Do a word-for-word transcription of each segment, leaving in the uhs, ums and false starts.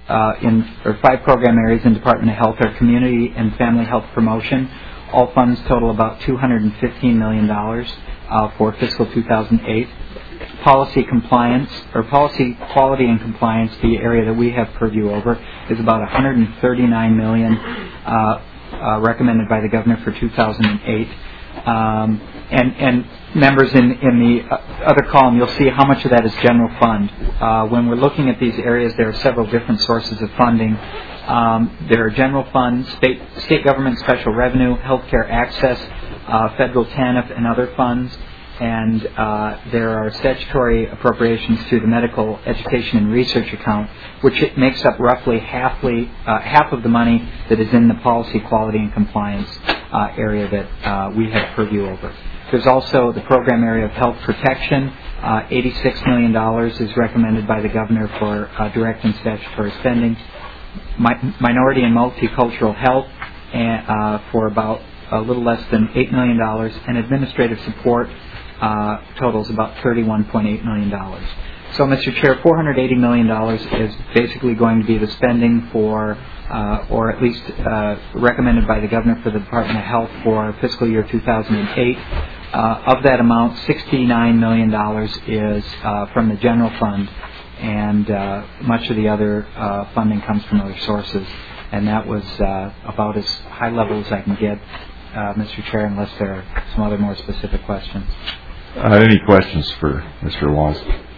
uh, in or five program areas in Department of Health are community and family health promotion. All funds total about two hundred fifteen million dollars uh, for fiscal two thousand eight. Policy compliance, or policy quality and compliance, the area that we have purview over, is about one hundred thirty-nine million dollars uh, uh, recommended by the governor for two thousand eight. Um, and, and members, in, in the other column, you'll see how much of that is general fund. Uh, when we're looking at these areas, there are several different sources of funding. Um, there are general funds, state, state government special revenue, healthcare access, uh, federal T A N F, and other funds. And uh, there are statutory appropriations to the medical education and research account, which it makes up roughly halfly, uh, half of the money that is in the policy quality and compliance uh, area that uh, we have purview over. There's also the program area of health protection. Uh, eighty-six million dollars is recommended by the governor for uh, direct and statutory spending. Mi- minority and multicultural health and, uh, for about a little less than eight million dollars, and administrative support Uh, totals about thirty-one point eight million dollars. So, Mister Chair, four hundred eighty million dollars is basically going to be the spending for, uh, or at least uh, recommended by the governor for the Department of Health for fiscal year two thousand eight. Uh, of that amount, sixty-nine million dollars is uh, from the general fund, and uh, much of the other uh, funding comes from other sources. And that was uh, about as high level as I can get, uh, Mister Chair, unless there are some other more specific questions. Uh, any questions for Mister Walls?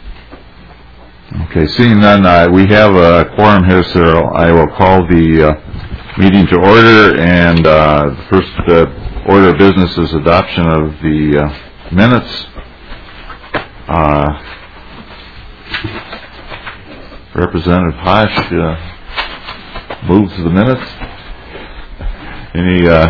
Okay, seeing none, uh, we have a quorum here, so I will call the uh, meeting to order, and uh, the first uh, order of business is adoption of the uh, minutes. Uh, Representative Hosh uh, moves the minutes. Any uh,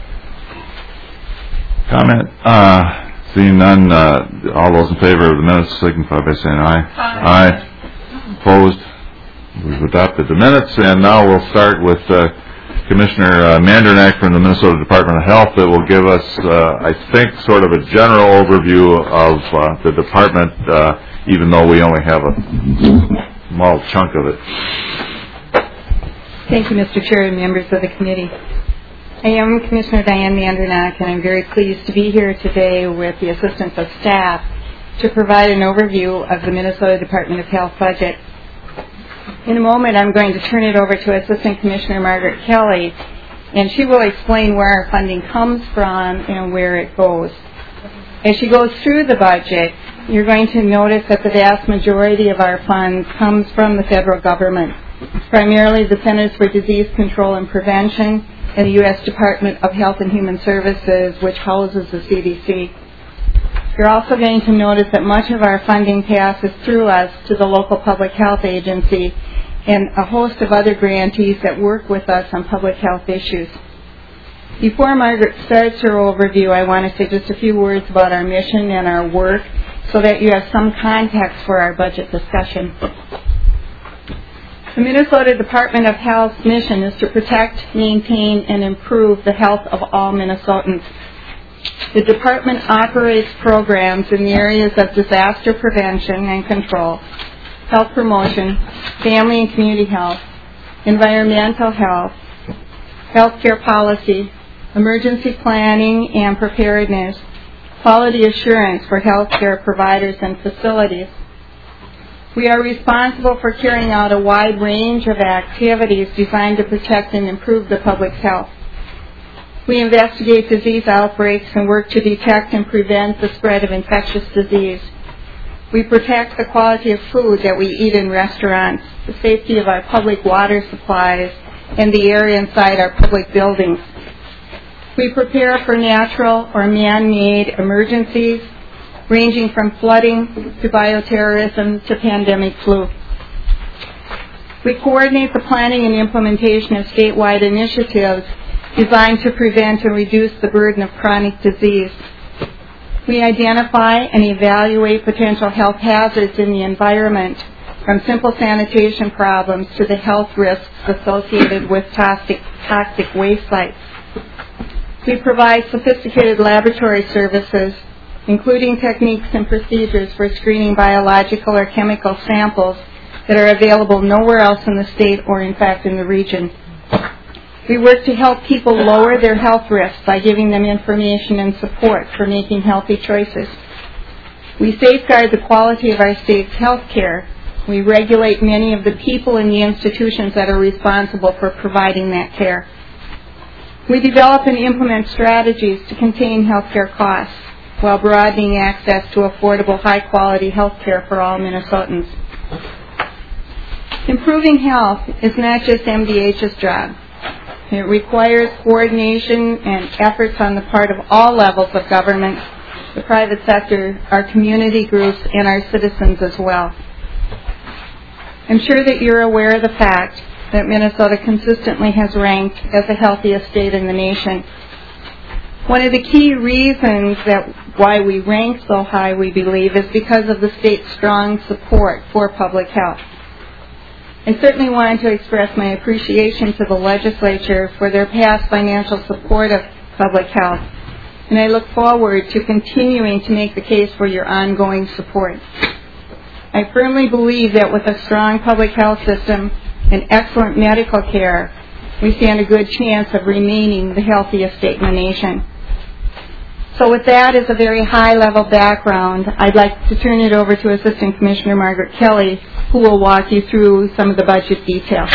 comment? Uh, Seeing none, uh, all those in favor of the minutes signify by saying aye. Aye. Aye. Opposed? We've adopted the minutes, and now we'll start with uh, Commissioner uh, Mandernack from the Minnesota Department of Health that will give us, uh, I think, sort of a general overview of uh, the department, uh, even though we only have a small chunk of it. Thank you, Mister Chair and members of the committee. I am Commissioner Diane Mandernack, and I'm very pleased to be here today with the assistance of staff to provide an overview of the Minnesota Department of Health budget. In a moment, I'm going to turn it over to Assistant Commissioner Margaret Kelly, and she will explain where our funding comes from and where it goes. As she goes through the budget, you're going to notice that the vast majority of our funds comes from the federal government, primarily the Centers for Disease Control and Prevention and the U S Department of Health and Human Services, which houses the C D C. You're also going to notice that much of our funding passes through us to the local public health agency and a host of other grantees that work with us on public health issues. Before Margaret starts her overview, I want to say just a few words about our mission and our work so that you have some context for our budget discussion. The Minnesota Department of Health's mission is to protect, maintain, and improve the health of all Minnesotans. The department operates programs in the areas of disaster prevention and control, health promotion, family and community health, environmental health, healthcare policy, emergency planning and preparedness, quality assurance for healthcare providers and facilities. We are responsible for carrying out a wide range of activities designed to protect and improve the public's health. We investigate disease outbreaks and work to detect and prevent the spread of infectious disease. We protect the quality of food that we eat in restaurants, the safety of our public water supplies, and the area inside our public buildings. We prepare for natural or man-made emergencies, ranging from flooding to bioterrorism to pandemic flu. We coordinate the planning and implementation of statewide initiatives designed to prevent and reduce the burden of chronic disease. We identify and evaluate potential health hazards in the environment, from simple sanitation problems to the health risks associated with toxic, toxic waste sites. We provide sophisticated laboratory services, including techniques and procedures for screening biological or chemical samples that are available nowhere else in the state or, in fact, in the region. We work to help people lower their health risks by giving them information and support for making healthy choices. We safeguard the quality of our state's health care. We regulate many of the people in the institutions that are responsible for providing that care. We develop and implement strategies to contain health care costs while broadening access to affordable, high-quality health care for all Minnesotans. Improving health is not just M D H's job. It requires coordination and efforts on the part of all levels of government, the private sector, our community groups, and our citizens as well. I'm sure that you're aware of the fact that Minnesota consistently has ranked as the healthiest state in the nation. One of the key reasons that why we rank so high, we believe, is because of the state's strong support for public health. I certainly wanted to express my appreciation to the legislature for their past financial support of public health, and I look forward to continuing to make the case for your ongoing support. I firmly believe that with a strong public health system and excellent medical care, we stand a good chance of remaining the healthiest state in the nation. So with that as a very high-level background, I'd like to turn it over to Assistant Commissioner Margaret Kelly, who will walk you through some of the budget details.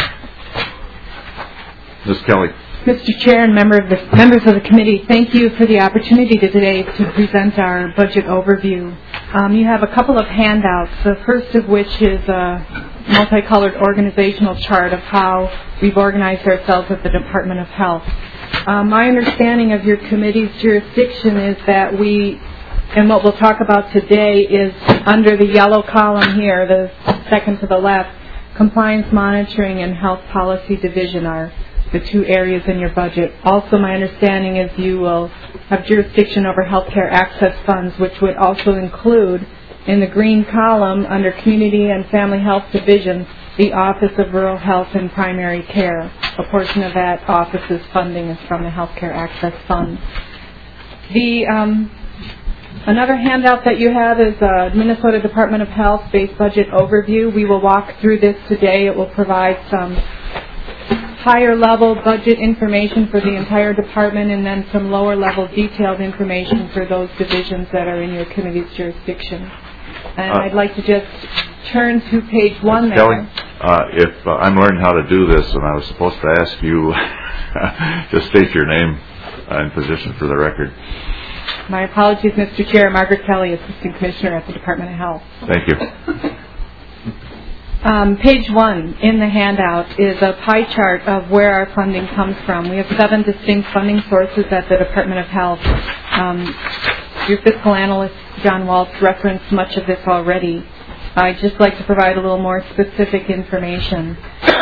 Miz Kelly. Mister Chair and member of the, members of the committee, thank you for the opportunity today to present our budget overview. Um, you have a couple of handouts, the first of which is a multicolored organizational chart of how we've organized ourselves at the Department of Health. Um, my understanding of your committee's jurisdiction is that we, and what we'll talk about today is under the yellow column here, the second to the left, Compliance Monitoring and Health Policy Division are the two areas in your budget. Also, my understanding is you will have jurisdiction over healthcare access funds, which would also include, in the green column, under Community and Family Health Division, the Office of Rural Health and Primary Care. A portion of that office's funding is from the Healthcare Access Fund. The um, another handout that you have is a Minnesota Department of Health base budget overview. We will walk through this today. It will provide some higher level budget information for the entire department and then some lower level detailed information for those divisions that are in your committee's jurisdiction. And uh, I'd like to just turn to page one there. Kelly, uh, if uh, I'm learning how to do this and I was supposed to ask you, just state your name and position for the record. My apologies, Mister Chair. Margaret Kelly, Assistant Commissioner at the Department of Health. Thank you. Um, page one in the handout is a pie chart of where our funding comes from. We have seven distinct funding sources at the Department of Health. Um, your fiscal analyst, John Waltz, referenced much of this already. I'd just like to provide a little more specific information.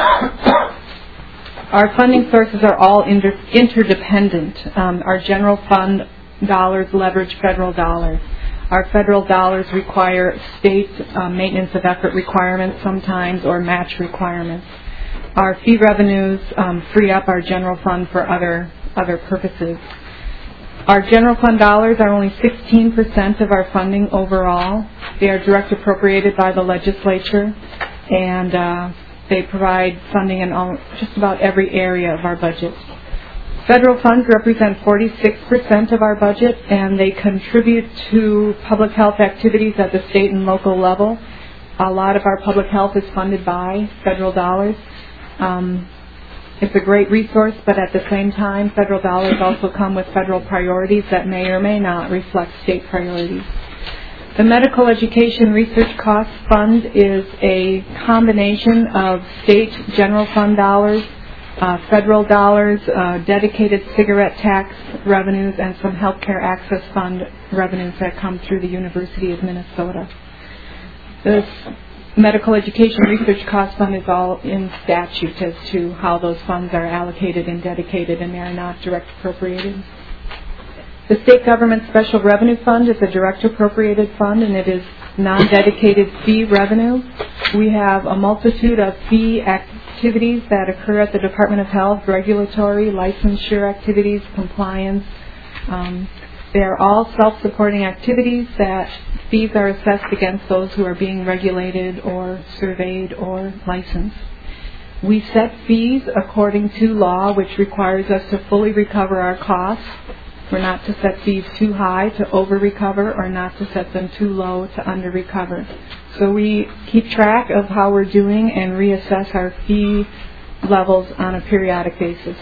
Our funding sources are all inter- interdependent. Um, our general fund dollars leverage federal dollars. Our federal dollars require state uh, maintenance of effort requirements sometimes or match requirements. Our fee revenues um, free up our general fund for other other purposes. Our general fund dollars are only sixteen percent of our funding overall. They are direct appropriated by the legislature, and uh, they provide funding in all, just about every area of our budget. Federal funds represent forty-six percent of our budget, and they contribute to public health activities at the state and local level. A lot of our public health is funded by federal dollars. Um, it's a great resource, but at the same time, federal dollars also come with federal priorities that may or may not reflect state priorities. The Medical Education Research Costs Fund is a combination of state general fund dollars, Uh, federal dollars, uh, dedicated cigarette tax revenues, and some healthcare access fund revenues that come through the University of Minnesota. This Medical Education Research Cost Fund is all in statute as to how those funds are allocated and dedicated, and they are not direct appropriated. The State Government Special Revenue Fund is a direct appropriated fund, and it is non-dedicated fee revenue. We have a multitude of fee activities that occur at the Department of Health: regulatory, licensure activities, compliance. Um, they are all self-supporting activities that fees are assessed against those who are being regulated or surveyed or licensed. We set fees according to law, which requires us to fully recover our costs. We're not to set fees too high to over-recover or not to set them too low to under-recover. So we keep track of how we're doing and reassess our fee levels on a periodic basis.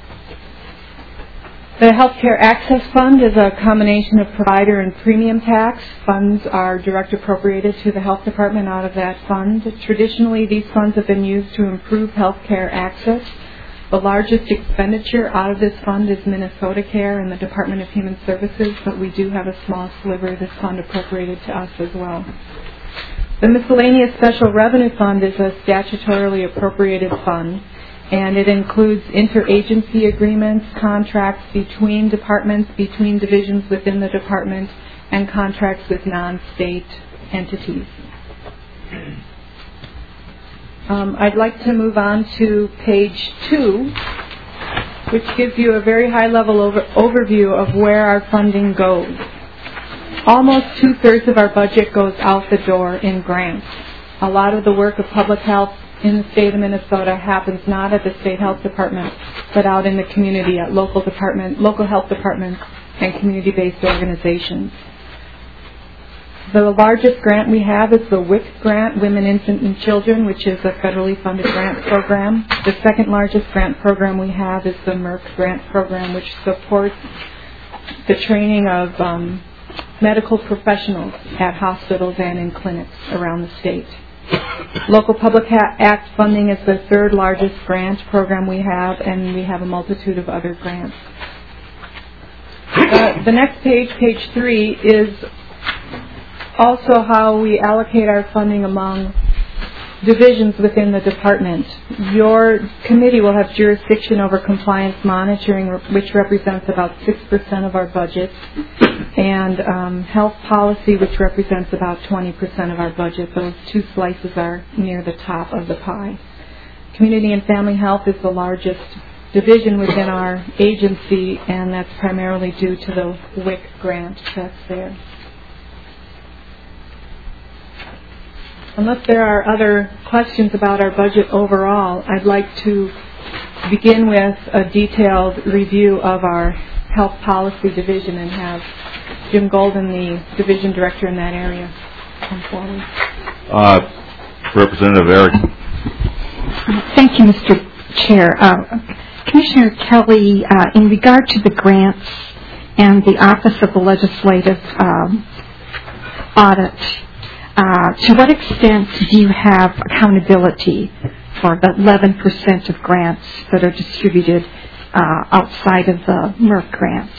The Healthcare Access Fund is a combination of provider and premium tax. Funds are direct appropriated to the health department out of that fund. Traditionally, these funds have been used to improve healthcare access. The largest expenditure out of this fund is Minnesota Care and the Department of Human Services, but we do have a small sliver of this fund appropriated to us as well. The Miscellaneous Special Revenue Fund is a statutorily appropriated fund, and it includes interagency agreements, contracts between departments, between divisions within the department, and contracts with non-state entities. Um, I'd like to move on to page two, which gives you a very high-level over- overview of where our funding goes. Almost two-thirds of our budget goes out the door in grants. A lot of the work of public health in the state of Minnesota happens not at the state health department, but out in the community at local department, local health departments and community-based organizations. The largest grant we have is the W I C grant, Women, Infant, and Children, which is a federally funded grant program. The second largest grant program we have is the Merck grant program, which supports the training of um, medical professionals at hospitals and in clinics around the state. Local Public Act funding is the third largest grant program we have, and we have a multitude of other grants. Uh, the next page, page three, is also how we allocate our funding among divisions within the department. Your committee will have jurisdiction over compliance monitoring, which represents about six percent of our budget, and um, health policy, which represents about twenty percent of our budget. Those two slices are near the top of the pie. Community and Family Health is the largest division within our agency, and that's primarily due to the W I C grant that's there. Unless there are other questions about our budget overall, I'd like to begin with a detailed review of our health policy division and have Jim Golden, the division director in that area, come forward. Uh, Representative Erickson. Thank you, Mister Chair. Uh, Commissioner Kelly, uh, in regard to the grants and the Office of the Legislative um, Audit, Uh, to what extent do you have accountability for the eleven percent of grants that are distributed uh, outside of the Merck grants?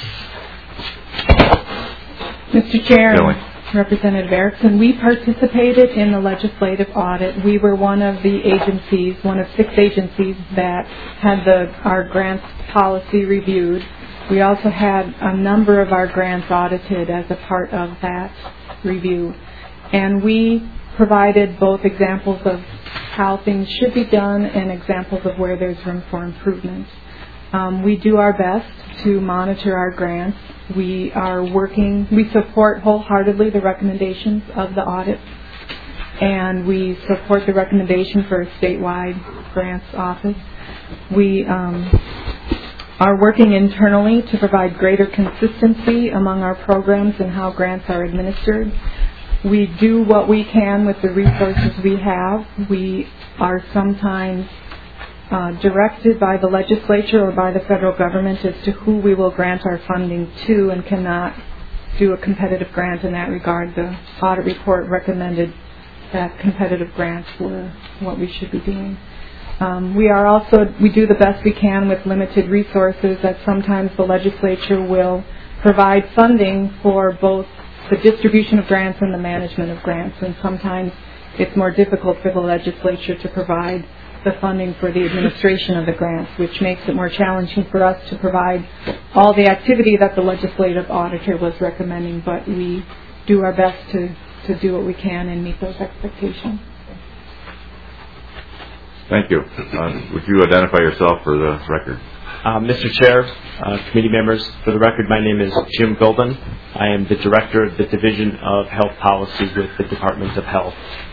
Mister Chair, Kelly. Representative Erickson, we participated in the legislative audit. We were one of the agencies, one of six agencies that had the, our grants policy reviewed. We also had a number of our grants audited as a part of that review. And we provided both examples of how things should be done and examples of where there's room for improvement. Um, we do our best to monitor our grants. We are working, we support wholeheartedly the recommendations of the audit, and we support the recommendation for a statewide grants office. We um, are working internally to provide greater consistency among our programs and how grants are administered. We do what we can with the resources we have. We are sometimes uh, directed by the legislature or by the federal government as to who we will grant our funding to, and cannot do a competitive grant in that regard. The audit report recommended that competitive grants were what we should be doing. Um, we are also, we do the best we can with limited resources, that sometimes the legislature will provide funding for both the distribution of grants and the management of grants, and sometimes it's more difficult for the legislature to provide the funding for the administration of the grants, which makes it more challenging for us to provide all the activity that the legislative auditor was recommending, but we do our best to, to do what we can and meet those expectations. Thank you. Uh, would you identify yourself for the record? Uh, Mister Chair, uh, committee members, for the record, my name is Jim Golden. I am the Director of the Division of Health Policy with the Department of Health.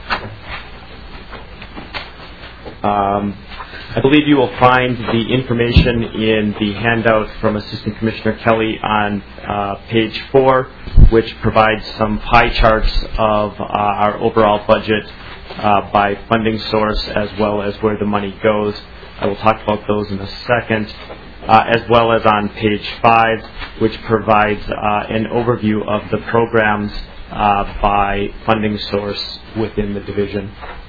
Um, I believe you will find the information in the handout from Assistant Commissioner Kelly on uh, page four, which provides some pie charts of uh, our overall budget uh, by funding source as well as where the money goes. I will talk about those in a second, uh, as well as on page five, which provides uh, an overview of the programs uh, by funding source within the division.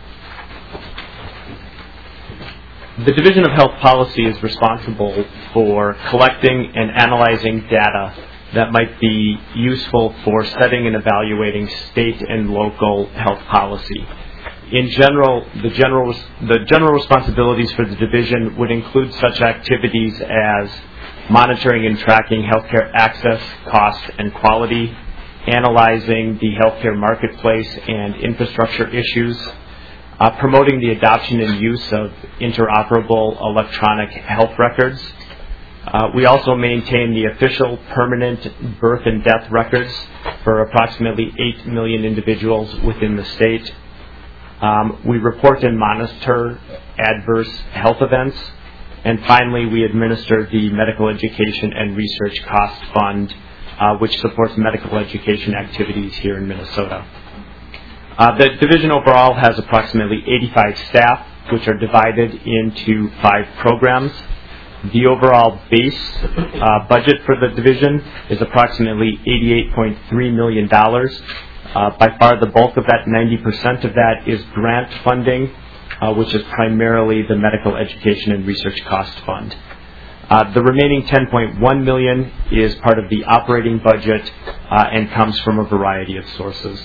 The Division of Health Policy is responsible for collecting and analyzing data that might be useful for setting and evaluating state and local health policy. In general, the general, the general responsibilities for the division would include such activities as monitoring and tracking healthcare access, cost, and quality, analyzing the healthcare marketplace and infrastructure issues, Uh, promoting the adoption and use of interoperable electronic health records. Uh, we also maintain the official permanent birth and death records for approximately eight million individuals within the state. Um, we report and monitor adverse health events. And finally, we administer the Medical Education and Research Cost Fund, uh, which supports medical education activities here in Minnesota. Uh, the division overall has approximately eighty-five staff, which are divided into five programs. The overall base uh, budget for the division is approximately eighty-eight point three million dollars. Uh, by far the bulk of that, ninety percent of that, is grant funding, uh, which is primarily the Medical Education and Research Cost Fund. Uh, the remaining ten point one million dollars is part of the operating budget uh, and comes from a variety of sources.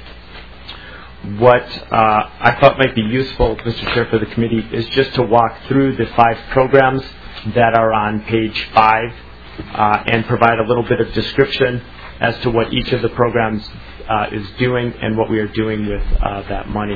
What uh, I thought might be useful, Mister Chair, for the committee is just to walk through the five programs that are on page five uh, and provide a little bit of description as to what each of the programs uh, is doing and what we are doing with uh, that money.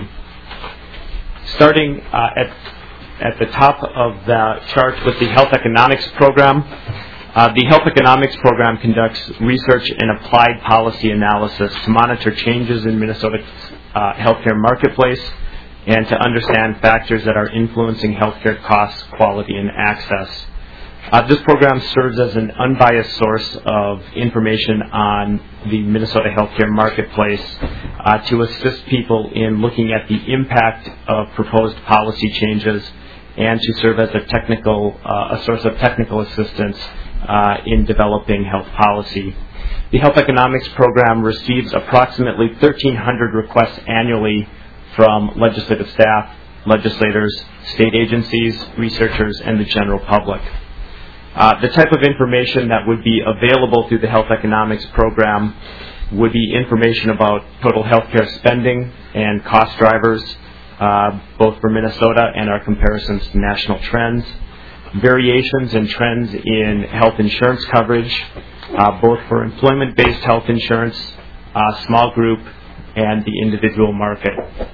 Starting uh, at, at the top of the chart with the Health Economics Program. Uh, the Health Economics Program conducts research and applied policy analysis to monitor changes in Minnesota's Uh, healthcare marketplace and to understand factors that are influencing healthcare costs, quality, and access. Uh, this program serves as an unbiased source of information on the Minnesota healthcare marketplace uh, to assist people in looking at the impact of proposed policy changes and to serve as a technical, uh, a source of technical assistance uh, in developing health policy. The Health Economics Program receives approximately thirteen hundred requests annually from legislative staff, legislators, state agencies, researchers, and the general public. Uh, the type of information that would be available through the Health Economics Program would be information about total healthcare spending and cost drivers, uh, both for Minnesota and our comparisons to national trends, variations and trends in health insurance coverage, Uh, both for employment-based health insurance, uh, small group, and the individual market.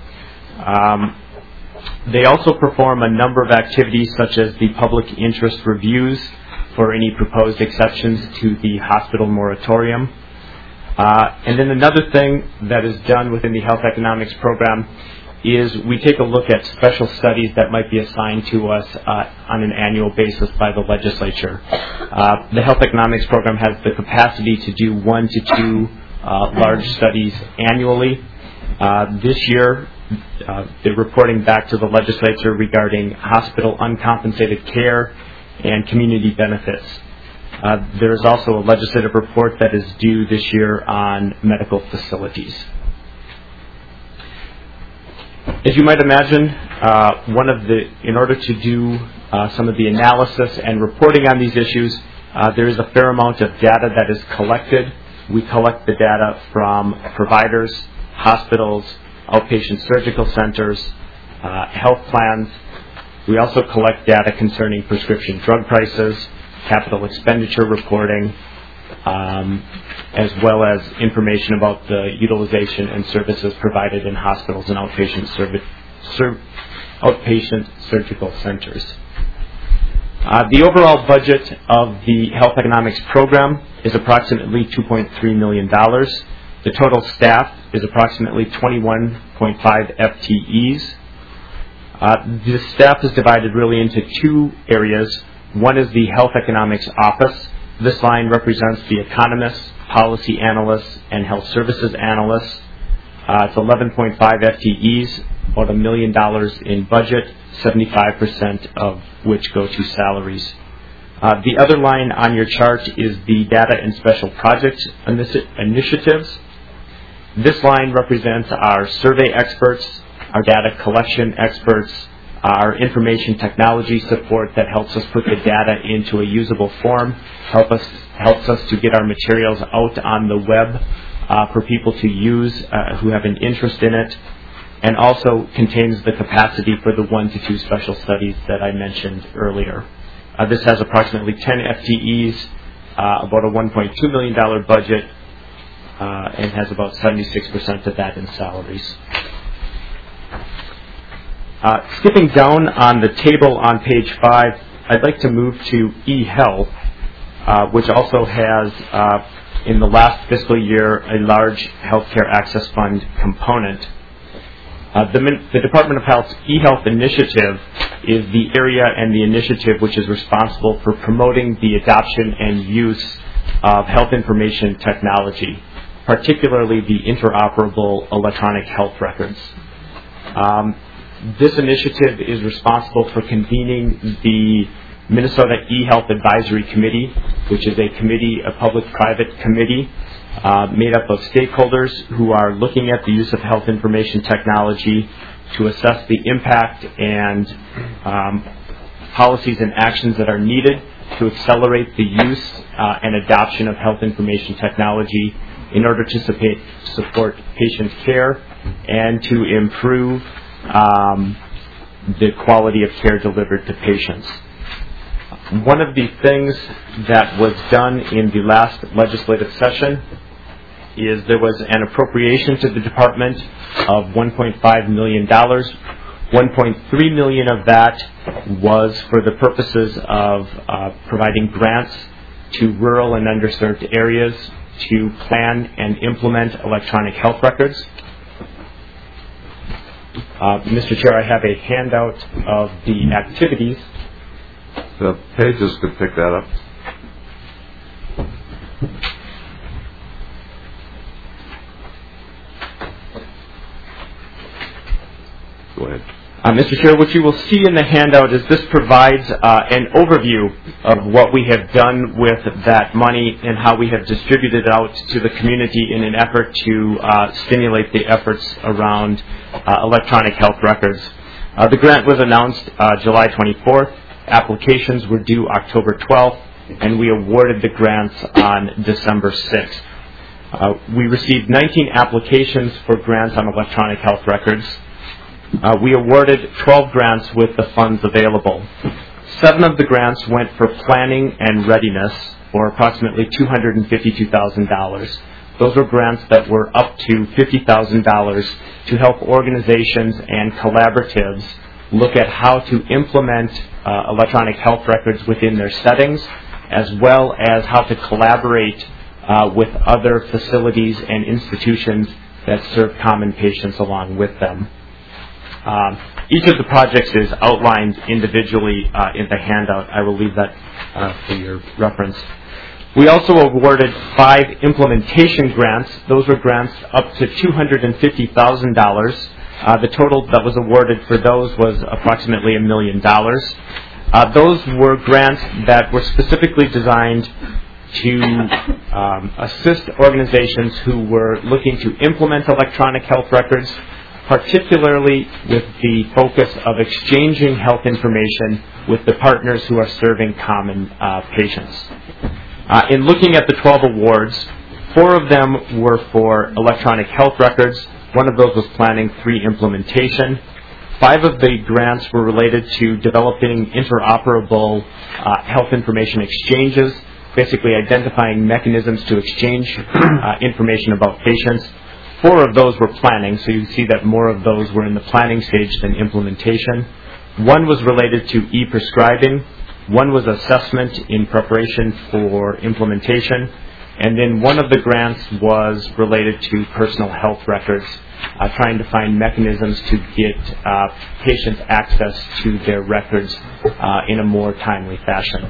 Um, they also perform a number of activities such as the public interest reviews for any proposed exceptions to the hospital moratorium. Uh, and then another thing that is done within the Health Economics Program is we take a look at special studies that might be assigned to us uh, on an annual basis by the legislature. Uh, the Health Economics Program has the capacity to do one to two uh, large studies annually. Uh, this year, uh, they're reporting back to the legislature regarding hospital uncompensated care and community benefits. Uh, there is also a legislative report that is due this year on medical facilities. As you might imagine, uh, one of the, in order to do uh, some of the analysis and reporting on these issues, uh, there is a fair amount of data that is collected. We collect the data from providers, hospitals, outpatient surgical centers, uh, health plans. We also collect data concerning prescription drug prices, capital expenditure reporting, um, as well as information about the utilization and services provided in hospitals and outpatient, servi- ser- outpatient surgical centers. Uh, the overall budget of the health economics program is approximately two point three million dollars. The total staff is approximately twenty-one point five F T Es. Uh, the staff is divided really into two areas. One is the health economics office. This line represents the economists, policy analysts, and health services analysts. Uh, it's eleven point five F T Es, about a million dollars in budget, seventy-five percent of which go to salaries. Uh, the other line on your chart is the data and special projects initiatives. This line represents our survey experts, our data collection experts, our information technology support that helps us put the data into a usable form, help us, helps us to get our materials out on the web uh, for people to use uh, who have an interest in it, and also contains the capacity for the one to two special studies that I mentioned earlier. Uh, this has approximately ten F T Es, uh, about a one point two million dollars budget, uh, and has about seventy-six percent of that in salaries. Uh, skipping down on the table on page five, I'd like to move to eHealth, uh, which also has, uh, in the last fiscal year, a large healthcare access fund component. Uh, the, the Department of Health's eHealth initiative is the area and the initiative which is responsible for promoting the adoption and use of health information technology, particularly the interoperable electronic health records. Um, this initiative is responsible for convening the Minnesota eHealth Advisory Committee, which is a committee, a public-private committee, Uh, made up of stakeholders who are looking at the use of health information technology to assess the impact and um, policies and actions that are needed to accelerate the use uh, and adoption of health information technology in order to support patient care and to improve um, the quality of care delivered to patients. One of the things that was done in the last legislative session is there was an appropriation to the department of one point five million dollars. one point three million dollars of that was for the purposes of uh, providing grants to rural and underserved areas to plan and implement electronic health records. Uh, Mister Chair, I have a handout of the activities. The pages could pick that up. Go ahead. Uh, Mister Chair, what you will see in the handout is this provides uh, an overview of what we have done with that money and how we have distributed it out to the community in an effort to uh, stimulate the efforts around uh, electronic health records. Uh, the grant was announced uh, July twenty-fourth. Applications were due October twelfth, and we awarded the grants on December sixth. Uh, we received nineteen applications for grants on electronic health records. Uh, we awarded twelve grants with the funds available. Seven of the grants went for planning and readiness for approximately two hundred fifty-two thousand dollars. Those were grants that were up to fifty thousand dollars to help organizations and collaboratives look at how to implement uh, electronic health records within their settings, as well as how to collaborate uh, with other facilities and institutions that serve common patients along with them. Um, each of the projects is outlined individually uh, in the handout. I will leave that uh, for your reference. We also awarded five implementation grants. Those were grants up to two hundred fifty thousand dollars. Uh, the total that was awarded for those was approximately a million dollars. Uh, those were grants that were specifically designed to um, assist organizations who were looking to implement electronic health records, particularly with the focus of exchanging health information with the partners who are serving common uh, patients. Uh, in looking at the twelve awards, four of them were for electronic health records. One of those was planning, three implementation. Five of the grants were related to developing interoperable uh, health information exchanges, basically identifying mechanisms to exchange uh, information about patients. Four of those were planning, so you see that more of those were in the planning stage than implementation. One was related to e-prescribing. One was assessment in preparation for implementation, and then one of the grants was related to personal health records, uh, trying to find mechanisms to get uh, patients access to their records uh, in a more timely fashion.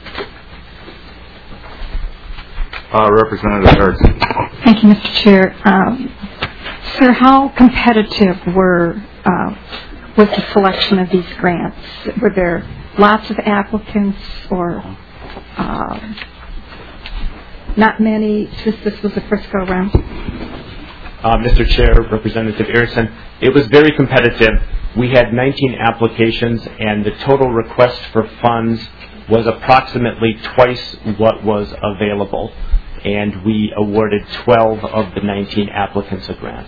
Uh, Representative Hartz. Thank you, Mister Chair. Um, sir, how competitive were uh, was the selection of these grants? Were there lots of applicants, or uh, not many, since this was the first go-round? Uh, Mister Chair, Representative Erickson, it was very competitive. We had nineteen applications, and the total request for funds was approximately twice what was available, and we awarded twelve of the nineteen applicants a grant.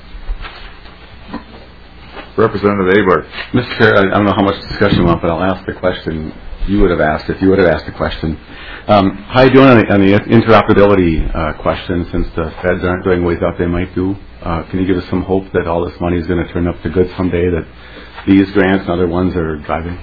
Representative Abler. Mister Chair, I don't know how much discussion you want, but I'll ask the question you would have asked if you would have asked the question. Um, how are you doing on the, on the interoperability uh, question, since the feds aren't doing what we thought they might do? Uh, can you give us some hope that all this money is going to turn up to good someday, that these grants and other ones are driving?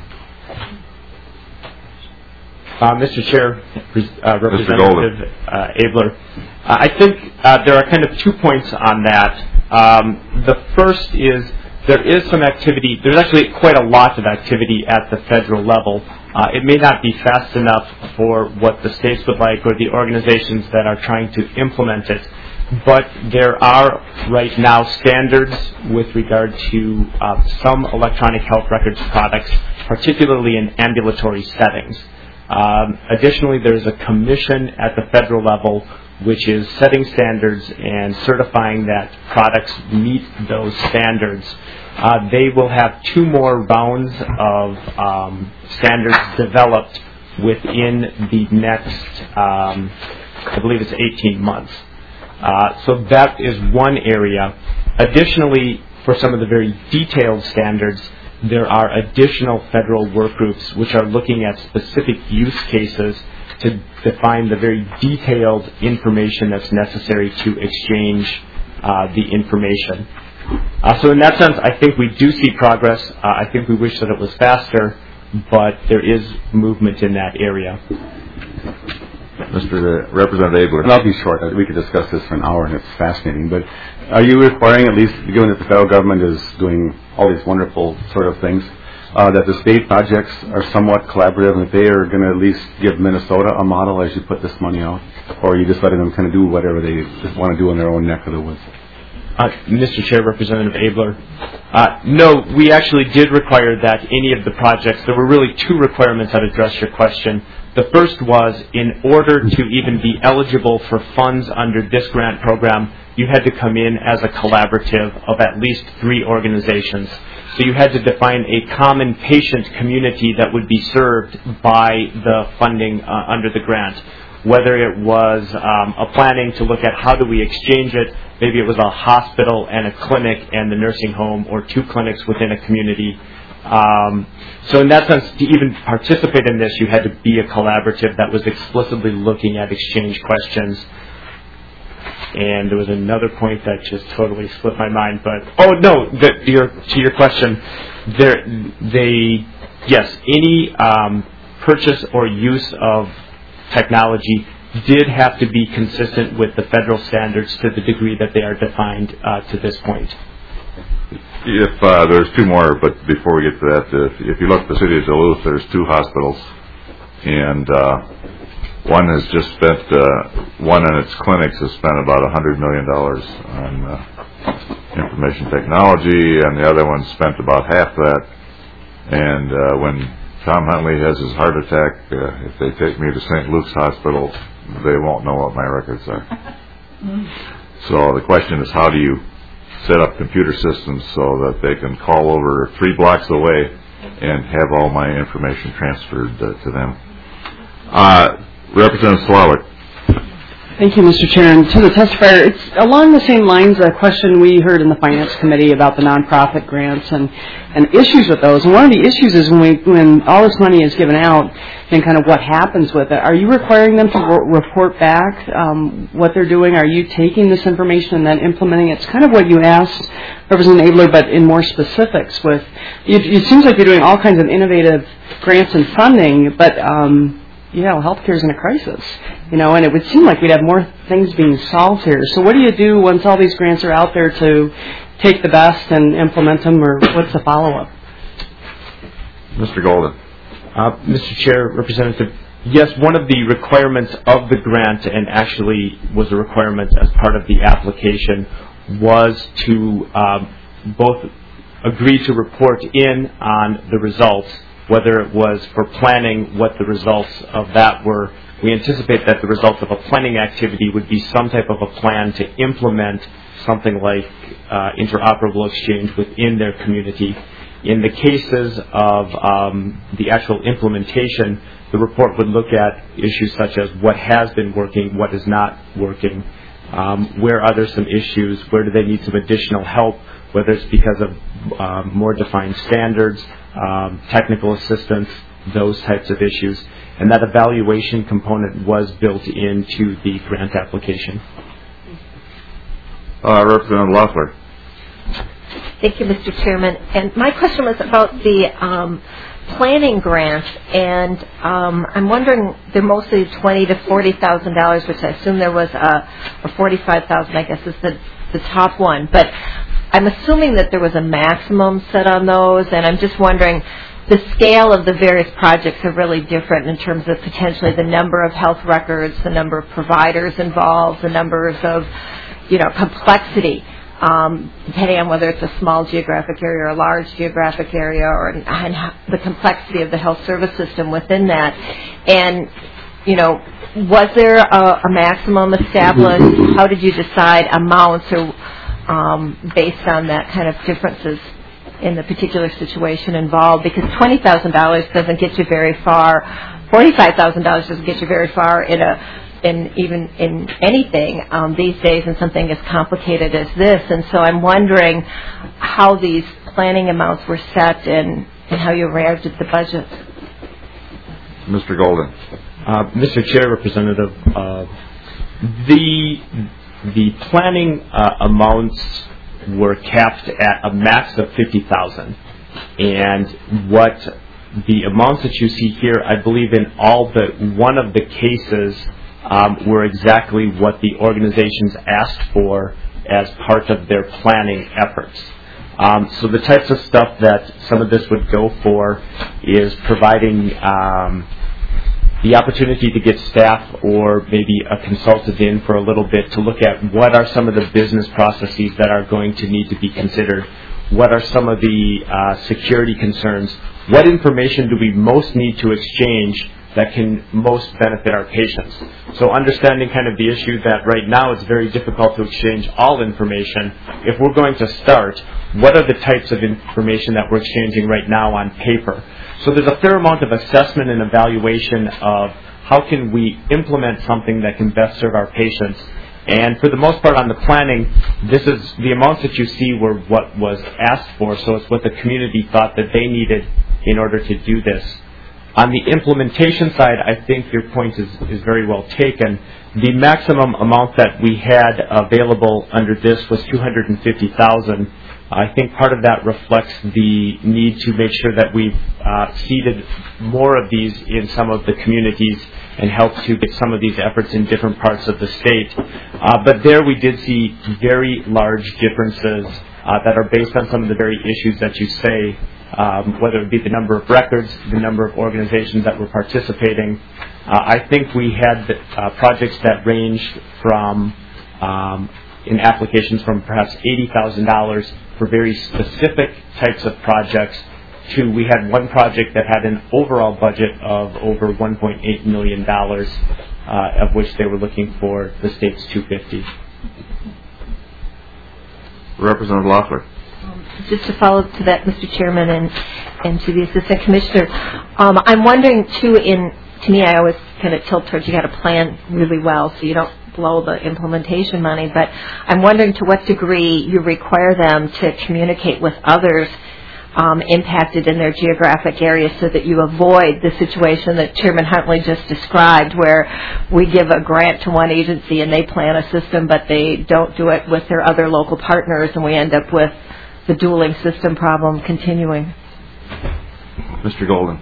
Uh, Mister Chair, uh, Representative uh, Abler, uh, I think uh, there are kind of two points on that. Um, the first is there is some activity. There's actually quite a lot of activity at the federal level. Uh, it may not be fast enough for what the states would like or the organizations that are trying to implement it, but there are right now standards with regard to uh, some electronic health records products, particularly in ambulatory settings. Um, additionally, there's a commission at the federal level which is setting standards and certifying that products meet those standards. Uh, they will have two more rounds of um, standards developed within the next, um, I believe it's eighteen months. Uh, so that is one area. Additionally, for some of the very detailed standards, there are additional federal work groups which are looking at specific use cases to define the very detailed information that's necessary to exchange uh, the information. Uh, so in that sense, I think we do see progress. Uh, I think we wish that it was faster, but there is movement in that area. Mister Representative Abler. And I'll be short. We could discuss this for an hour, and it's fascinating. But are you requiring, at least given that the federal government is doing all these wonderful sort of things, uh, that the state projects are somewhat collaborative, and that they are going to at least give Minnesota a model as you put this money out? Or are you just letting them kind of do whatever they just want to do in their own neck of the woods? Uh, Mister Chair, Representative Abler, uh, no, we actually did require that any of the projects, there were really two requirements that address your question. The first was, in order to even be eligible for funds under this grant program, you had to come in as a collaborative of at least three organizations. So you had to define a common patient community that would be served by the funding uh, under the grant. Whether it was um, a planning to look at how do we exchange it, maybe it was a hospital and a clinic and the nursing home, or two clinics within a community. Um, so in that sense, to even participate in this, you had to be a collaborative that was explicitly looking at exchange questions. And there was another point that just totally slipped my mind. But oh no, the, to, your, to your question, there, they yes, any um, purchase or use of technology did have to be consistent with the federal standards to the degree that they are defined uh, to this point. If uh, there's two more, but before we get to that, if, if you look at the city of Duluth, there's two hospitals, and uh, one has just spent, uh, one in its clinics has spent about one hundred million dollars on uh, information technology, and the other one spent about half that. And uh, when Tom Huntley has his heart attack, uh, if they take me to Saint Luke's Hospital, they won't know what my records are. So the question is, how do you set up computer systems so that they can call over three blocks away and have all my information transferred uh, to them? Uh, Representative Slawick. Thank you, Mister Chair. And to the testifier, it's along the same lines a question we heard in the Finance Committee about the nonprofit grants and, and issues with those. And one of the issues is when we, when all this money is given out and kind of what happens with it. Are you requiring them to re- report back um, what they're doing? Are you taking this information and then implementing it? It's kind of what you asked Representative Abler, but in more specifics. With it, it seems like you're doing all kinds of innovative grants and funding, but um, you know, healthcare is in a crisis, you know, and it would seem like we'd have more things being solved here. So what do you do once all these grants are out there to take the best and implement them, or what's the follow-up? Mister Golden. Uh, Mister Chair, Representative, yes, one of the requirements of the grant, and actually was a requirement as part of the application, was to um, both agree to report in on the results, whether it was for planning, what the results of that were. We anticipate that the results of a planning activity would be some type of a plan to implement something like uh, interoperable exchange within their community. In the cases of um, the actual implementation, the report would look at issues such as what has been working, what is not working, um, where are there some issues, where do they need some additional help, whether it's because of um, more defined standards, um, technical assistance, those types of issues. And that evaluation component was built into the grant application. Uh, Representative Loeffler. Thank you, Mister Chairman. And my question was about the um, planning grant, and um, I'm wondering, they're mostly twenty to forty thousand dollars, which I assume there was a, a forty-five thousand. I guess is the the top one, but I'm assuming that there was a maximum set on those, and I'm just wondering, the scale of the various projects are really different in terms of potentially the number of health records, the number of providers involved, the numbers of, you know, complexity, um, depending on whether it's a small geographic area or a large geographic area, or and the complexity of the health service system within that. And, you know, was there a, a maximum established? How did you decide amounts, or um, based on that kind of differences in the particular situation involved? Because twenty thousand dollars doesn't get you very far. forty-five thousand dollars doesn't get you very far in a in even in anything um, these days, in something as complicated as this. And so I'm wondering how these planning amounts were set, and, and how you arrived at the budget. Mister Golden. Uh, Mister Chair, Representative, uh, the the planning uh, amounts were capped at a max of fifty thousand, and what the amounts that you see here, I believe, in all but one of the cases, um, were exactly what the organizations asked for as part of their planning efforts. Um, so the types of stuff that some of this would go for is providing um, the opportunity to get staff or maybe a consultant in for a little bit to look at what are some of the business processes that are going to need to be considered, what are some of the uh, security concerns, what information do we most need to exchange that can most benefit our patients. So understanding kind of the issue that right now it's very difficult to exchange all information. If we're going to start, what are the types of information that we're exchanging right now on paper? So there's a fair amount of assessment and evaluation of how can we implement something that can best serve our patients. And for the most part on the planning, this is the amounts that you see were what was asked for, so it's what the community thought that they needed in order to do this. On the implementation side, I think your point is, is very well taken. The maximum amount that we had available under this was two hundred fifty thousand dollars. I think part of that reflects the need to make sure that we've uh, seeded more of these in some of the communities and helped to get some of these efforts in different parts of the state. Uh, but there we did see very large differences uh, that are based on some of the very issues that you say, um, whether it be the number of records, the number of organizations that were participating. Uh, I think we had uh, projects that ranged from um, in applications from perhaps eighty thousand dollars for very specific types of projects to we had one project that had an overall budget of over one point eight million dollars, uh, of which they were looking for the state's two hundred fifty thousand dollars. Representative Loeffler. Um, just to follow to that, Mister Chairman, and, and to the Assistant Commissioner, um, I'm wondering too, in to me, I always kind of tilt towards you got to plan really well so you don't blow the implementation money, but I'm wondering to what degree you require them to communicate with others um, impacted in their geographic area so that you avoid the situation that Chairman Huntley just described, where we give a grant to one agency and they plan a system, but they don't do it with their other local partners, and we end up with the dueling system problem continuing. Mister Golden.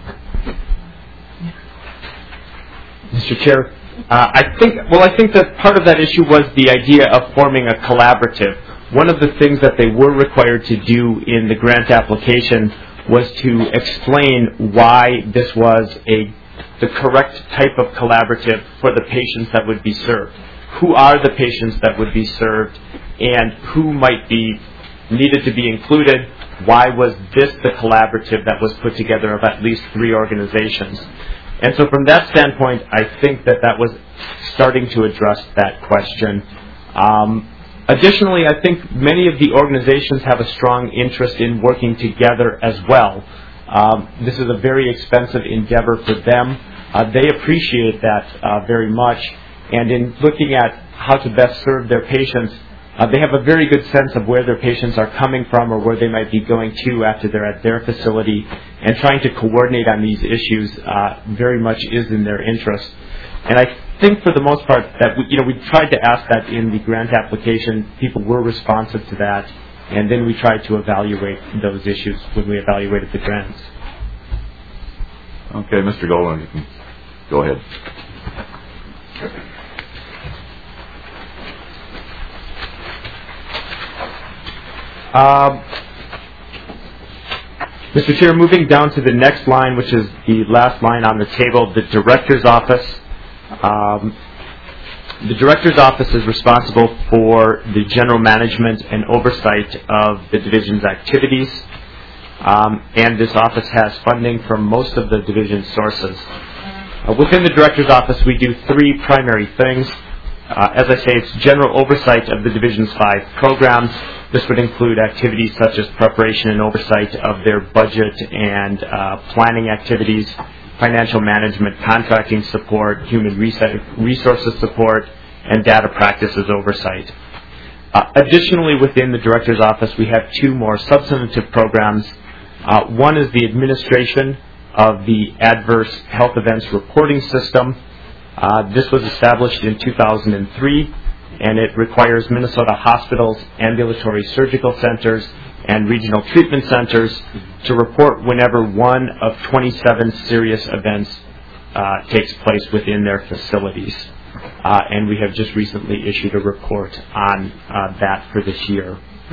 Mister Chair, uh, I think, well, I think that part of that issue was the idea of forming a collaborative. One of the things that they were required to do in the grant application was to explain why this was a the correct type of collaborative for the patients that would be served. Who are the patients that would be served, and who might be needed to be included? Why was this the collaborative that was put together of at least three organizations? And so from that standpoint, I think that that was starting to address that question. Um, additionally, I think many of the organizations have a strong interest in working together as well. Um, this is a very expensive endeavor for them. Uh, they appreciate that uh, very much. And in looking at how to best serve their patients, Uh, they have a very good sense of where their patients are coming from or where they might be going to after they're at their facility, and trying to coordinate on these issues uh, very much is in their interest. And I think for the most part that we, you know, we tried to ask that in the grant application. People were responsive to that, and then we tried to evaluate those issues when we evaluated the grants. Okay, Mister Golden, you can go ahead. Um, Mister Chair, moving down to the next line, which is the last line on the table, the Director's Office. Um, the Director's Office is responsible for the general management and oversight of the division's activities, um, and this office has funding from most of the division's sources. Uh, within the Director's Office, we do three primary things. Uh, as I say, it's general oversight of the division's five programs. This would include activities such as preparation and oversight of their budget and uh, planning activities, financial management, contracting support, human resources support, and data practices oversight. Uh, additionally, within the Director's Office, we have two more substantive programs. Uh, one is the administration of the Adverse Health Events Reporting System. Uh, this was established in two thousand three, and it requires Minnesota hospitals, ambulatory surgical centers, and regional treatment centers to report whenever one of twenty-seven serious events uh, takes place within their facilities. Uh, and we have just recently issued a report on uh, that for this year.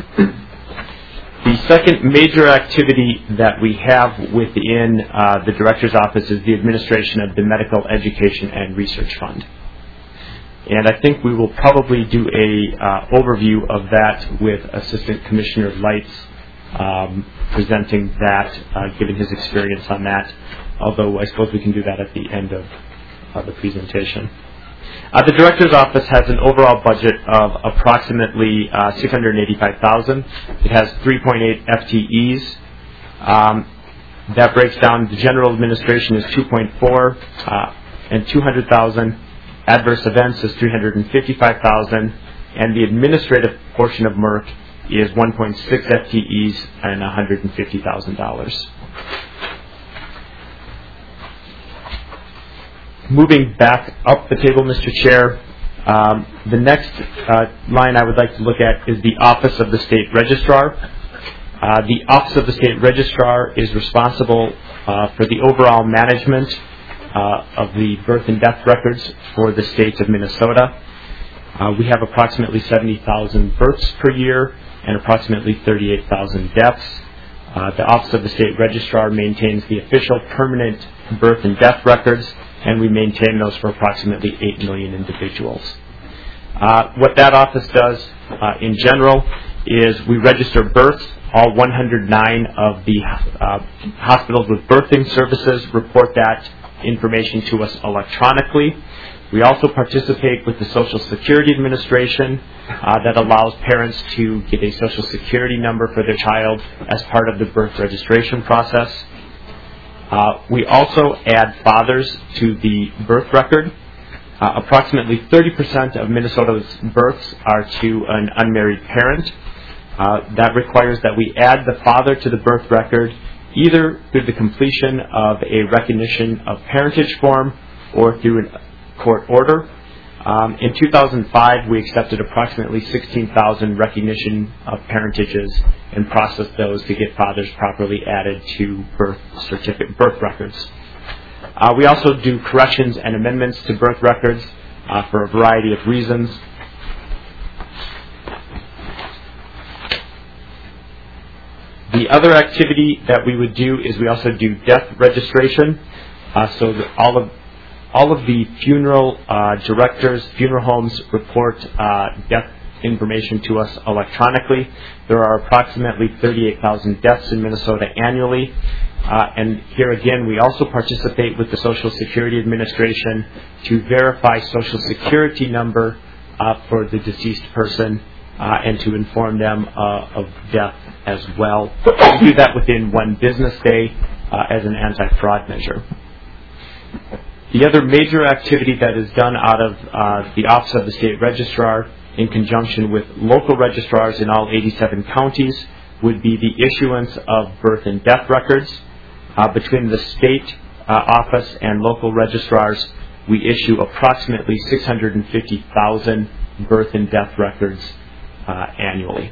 The second major activity that we have within uh, the Director's Office is the administration of the Medical Education and Research Fund. And I think we will probably do a uh, overview of that with Assistant Commissioner Leitz um, presenting that, uh, given his experience on that, although I suppose we can do that at the end of uh, the presentation. Uh, the Director's Office has an overall budget of approximately uh, six hundred eighty-five thousand dollars. It has three point eight F T Es. Um, that breaks down, the general administration is two point four uh, and two hundred thousand dollars. Adverse events is three hundred fifty-five thousand dollars, and the administrative portion of M E R C is one point six F T Es and one hundred fifty thousand dollars. Moving back up the table, Mister Chair, um, the next uh, line I would like to look at is the Office of the State Registrar. Uh, the Office of the State Registrar is responsible uh, for the overall management uh, of the birth and death records for the state of Minnesota. Uh, we have approximately seventy thousand births per year and approximately thirty-eight thousand deaths. Uh, the Office of the State Registrar maintains the official permanent birth and death records, and we maintain those for approximately eight million individuals. Uh, what that office does uh, in general is we register births. All one hundred nine of the uh, hospitals with birthing services report that information to us electronically. We also participate with the Social Security Administration uh, that allows parents to get a Social Security number for their child as part of the birth registration process. Uh, we also add fathers to the birth record. Uh, approximately thirty percent of Minnesota's births are to an unmarried parent. Uh, that requires that we add the father to the birth record either through the completion of a recognition of parentage form or through a court order. Um, in two thousand five, we accepted approximately sixteen thousand recognition of parentages and processed those to get fathers properly added to birth certificate, birth records. Uh, we also do corrections and amendments to birth records uh, for a variety of reasons. The other activity that we would do is we also do death registration. Uh, so that all of all of the funeral uh, directors, funeral homes report uh, death information to us electronically. There are approximately thirty-eight thousand deaths in Minnesota annually. Uh, and here again, we also participate with the Social Security Administration to verify Social Security number uh, for the deceased person uh, and to inform them uh, of death as well. We do that within one business day uh, as an anti-fraud measure. The other major activity that is done out of uh, the Office of the State Registrar in conjunction with local registrars in all eighty-seven counties would be the issuance of birth and death records. Uh, between the state uh, office and local registrars, we issue approximately six hundred fifty thousand birth and death records uh, annually.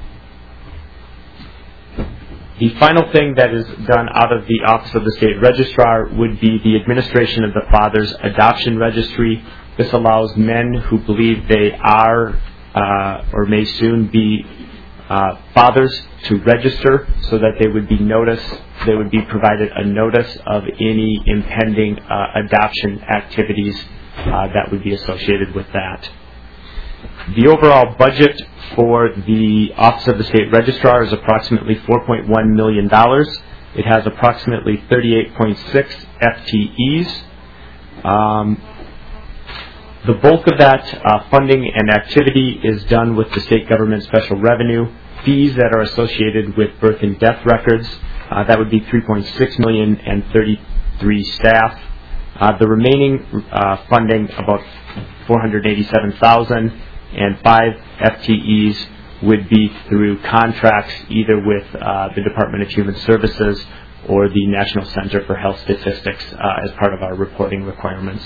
The final thing that is done out of the Office of the State Registrar would be the administration of the Father's Adoption Registry. This allows men who believe they are uh, or may soon be uh, fathers to register so that they would be noticed, they would be provided a notice of any impending uh, adoption activities uh, that would be associated with that. The overall budget for the Office of the State Registrar is approximately four point one million dollars. It has approximately thirty-eight point six F T Es. Um, the bulk of that uh, funding and activity is done with the state government special revenue fees that are associated with birth and death records. Uh, that would be three point six million dollars and thirty-three staff. Uh, the remaining uh, funding, about four hundred eighty-seven thousand dollars and five F T Es, would be through contracts either with uh, the Department of Human Services or the National Center for Health Statistics uh, as part of our reporting requirements.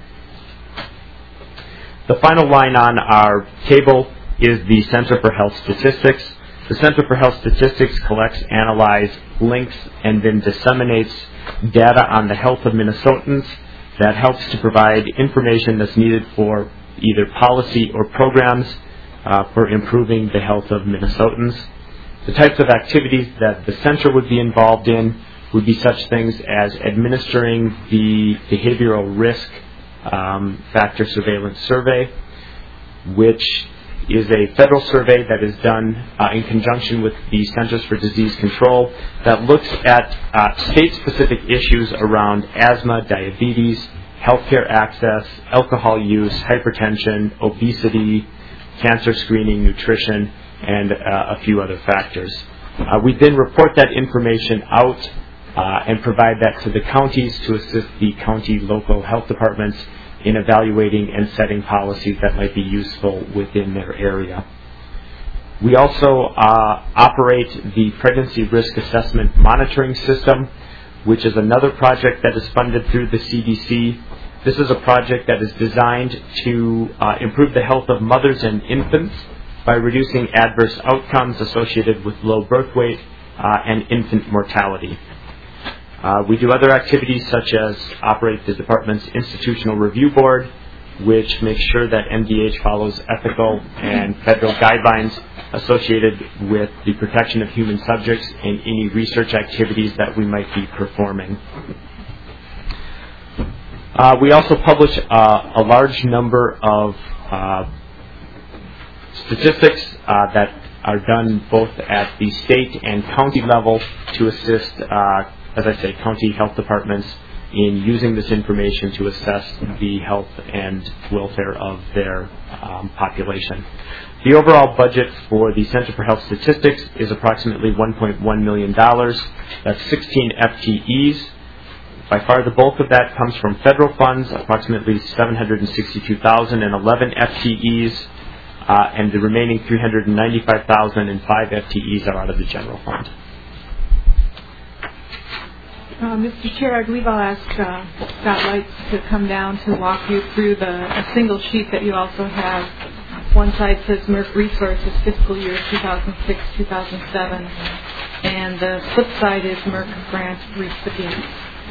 The final line on our table is the Center for Health Statistics. The Center for Health Statistics collects, analyzes, links, and then disseminates data on the health of Minnesotans that helps to provide information that's needed for either policy or programs uh, for improving the health of Minnesotans. The types of activities that the center would be involved in would be such things as administering the behavioral risk um, factor surveillance survey, which is a federal survey that is done uh, in conjunction with the Centers for Disease Control that looks at uh, state-specific issues around asthma, diabetes, healthcare access, alcohol use, hypertension, obesity, cancer screening, nutrition, and uh, a few other factors. Uh, we then report that information out uh, and provide that to the counties to assist the county local health departments in evaluating and setting policies that might be useful within their area. We also uh, operate the Pregnancy Risk Assessment Monitoring System, which is another project that is funded through the C D C. This is a project that is designed to uh, improve the health of mothers and infants by reducing adverse outcomes associated with low birth weight uh, and infant mortality. Uh, we do other activities such as operate the department's institutional review board, which makes sure that M D H follows ethical and federal guidelines associated with the protection of human subjects and any research activities that we might be performing. Uh, we also publish uh, a large number of uh, statistics uh, that are done both at the state and county level to assist, uh, as I say, county health departments in using this information to assess the health and welfare of their um, population. The overall budget for the Center for Health Statistics is approximately one point one million dollars. That's sixteen F T Es. By far the bulk of that comes from federal funds, approximately seven hundred sixty-two thousand and eleven F T Es, uh, and the remaining three hundred ninety-five thousand and five F T Es are out of the general fund. Uh, Mister Chair, I believe I'll ask uh, Scott Lights to come down to walk you through the a single sheet that you also have. One side says Merck Resources fiscal year two thousand six to two thousand seven, and the flip side is Merck grant recipients.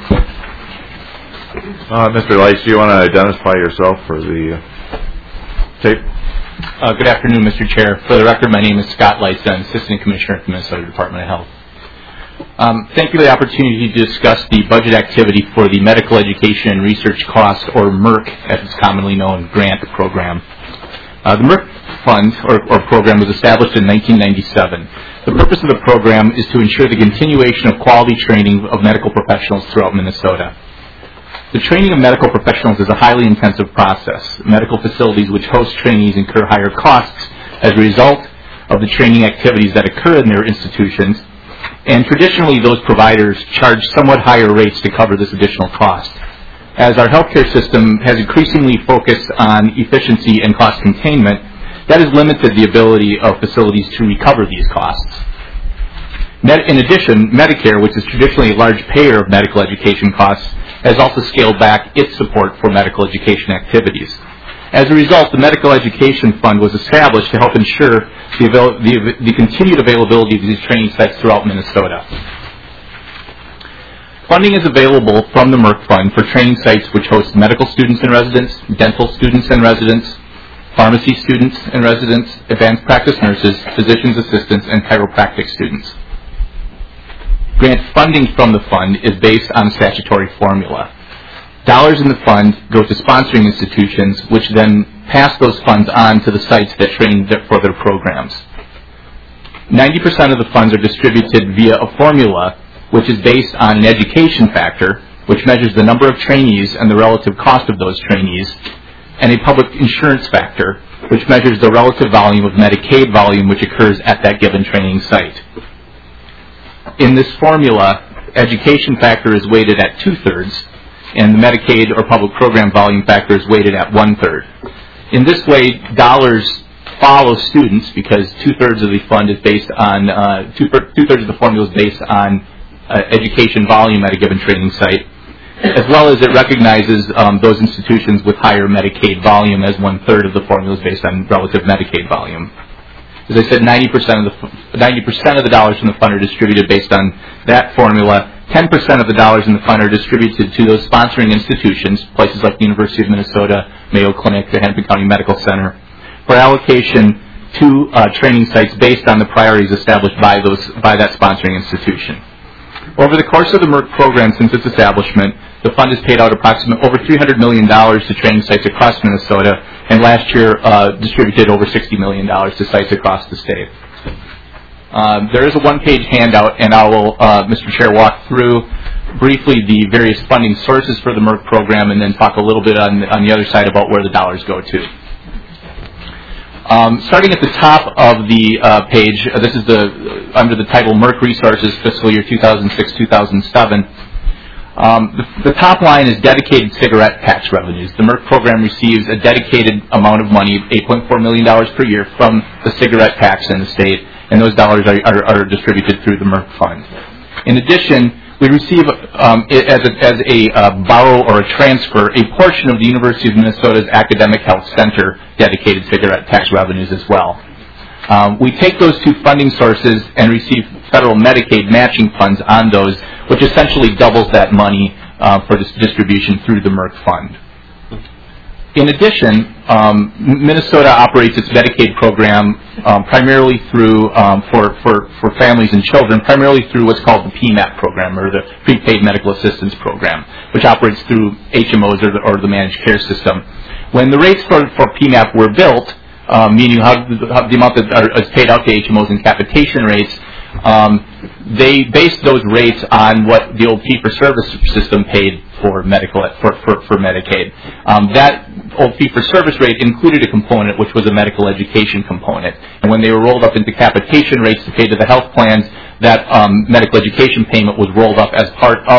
Uh, Mister Lights, do you want to identify yourself for the uh, tape? Uh, good afternoon, Mister Chair. For the record, my name is Scott Lights. I'm Assistant Commissioner at the Minnesota Department of Health. Um, thank you for the opportunity to discuss the budget activity for the Medical Education and Research Cost, or MERC, as it's commonly known, grant program. Uh, the MERC fund, or, or program, was established in nineteen ninety-seven. The purpose of the program is to ensure the continuation of quality training of medical professionals throughout Minnesota. The training of medical professionals is a highly intensive process. Medical facilities which host trainees incur higher costs as a result of the training activities that occur in their institutions, and traditionally those providers charge somewhat higher rates to cover this additional cost. As our healthcare system has increasingly focused on efficiency and cost containment, that has limited the ability of facilities to recover these costs. In addition, Medicare, which is traditionally a large payer of medical education costs, has also scaled back its support for medical education activities. As a result, the Medical Education Fund was established to help ensure the, avail- the, the continued availability of these training sites throughout Minnesota. Funding is available from the MERC Fund for training sites which host medical students and residents, dental students and residents, pharmacy students and residents, advanced practice nurses, physician's assistants, and chiropractic students. Grant funding from the fund is based on a statutory formula. Dollars in the fund go to sponsoring institutions, which then pass those funds on to the sites that train for their programs. ninety percent of the funds are distributed via a formula which is based on an education factor, which measures the number of trainees and the relative cost of those trainees, and a public insurance factor, which measures the relative volume of Medicaid volume which occurs at that given training site. In this formula, education factor is weighted at two-thirds, and the Medicaid or public program volume factor is weighted at one-third. In this way, dollars follow students because two-thirds of the fund is based on, uh, two, two-thirds of the formula is based on uh, education volume at a given training site, as well as it recognizes um, those institutions with higher Medicaid volume, as one-third of the formula is based on relative Medicaid volume. As I said, ninety percent of the ninety percent of the dollars from the fund are distributed based on that formula. ten percent of the dollars in the fund are distributed to those sponsoring institutions, places like the University of Minnesota, Mayo Clinic, the Hennepin County Medical Center, for allocation to uh, training sites based on the priorities established by those by that sponsoring institution. Over the course of the MERC program since its establishment, the fund has paid out approximately over three hundred million dollars to training sites across Minnesota, and last year uh, distributed over sixty million dollars to sites across the state. Um, there is a one-page handout, and I will, uh, Mister Chair, walk through briefly the various funding sources for the MERC program, and then talk a little bit on, on the other side about where the dollars go to. Um, starting at the top of the uh, page, uh, this is the under the title MERC Resources Fiscal Year two thousand six to two thousand seven. Um, the, the top line is dedicated cigarette tax revenues. The MERC program receives a dedicated amount of money, eight point four million dollars per year, from the cigarette tax in the state, and those dollars are, are, are distributed through the MERC fund. In addition, we receive, um, as a, as a uh, borrow or a transfer, a portion of the University of Minnesota's Academic Health Center dedicated cigarette tax revenues as well. Um, we take those two funding sources and receive federal Medicaid matching funds on those, which essentially doubles that money uh, for this distribution through the MERC fund. In addition, um, Minnesota operates its Medicaid program um, primarily through, um, for, for, for families and children, primarily through what's called the P MAP program, or the Prepaid Medical Assistance Program, which operates through H M Os or the, or the managed care system. When the rates for, for P MAP were built, um, meaning how, how the amount that are, is paid out to H M Os in capitation rates, um, they based those rates on what the old fee-for-service system paid for medical for, for, for Medicaid. Um, that old fee-for-service rate included a component which was a medical education component. And when they were rolled up into capitation rates to pay to the health plans, that um, medical education payment was rolled up as part of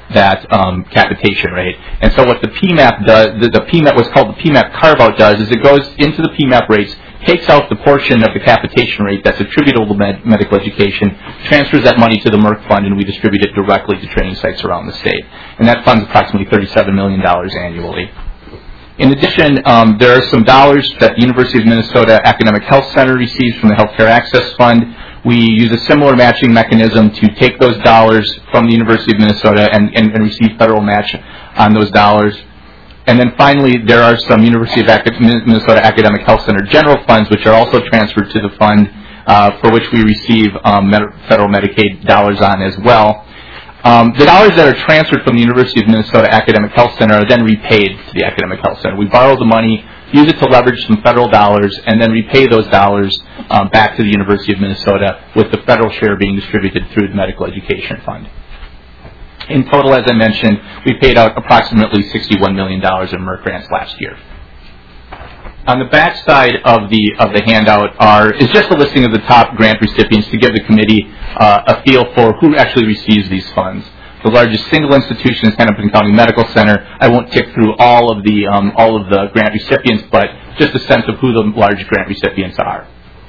that um, capitation rate. And so what the P MAP does, the, the P MAP, what's called the P MAP carve-out does, is it goes into the P MAP rates, takes out the portion of the capitation rate that's attributable to med- medical education, transfers that money to the Merck Fund, and we distribute it directly to training sites around the state. And that funds approximately thirty-seven million dollars annually. In addition, um, there are some dollars that the University of Minnesota Academic Health Center receives from the Healthcare Access Fund. We use a similar matching mechanism to take those dollars from the University of Minnesota and, and, and receive federal match on those dollars. And then finally, there are some University of Minnesota Academic Health Center general funds, which are also transferred to the fund, uh, for which we receive um, med- federal Medicaid dollars on as well. Um, the dollars that are transferred from the University of Minnesota Academic Health Center are then repaid to the Academic Health Center. We borrow the money, use it to leverage some federal dollars, and then repay those dollars um, back to the University of Minnesota, with the federal share being distributed through the Medical Education Fund. In total, as I mentioned, we paid out approximately sixty-one million dollars in Merck grants last year. On the back side of the of the handout are is just a listing of the top grant recipients to give the committee uh, a feel for who actually receives these funds. The largest single institution is Hennepin County Medical Center. I won't tick through all of the um, all of the grant recipients, but just a sense of who the large grant recipients are.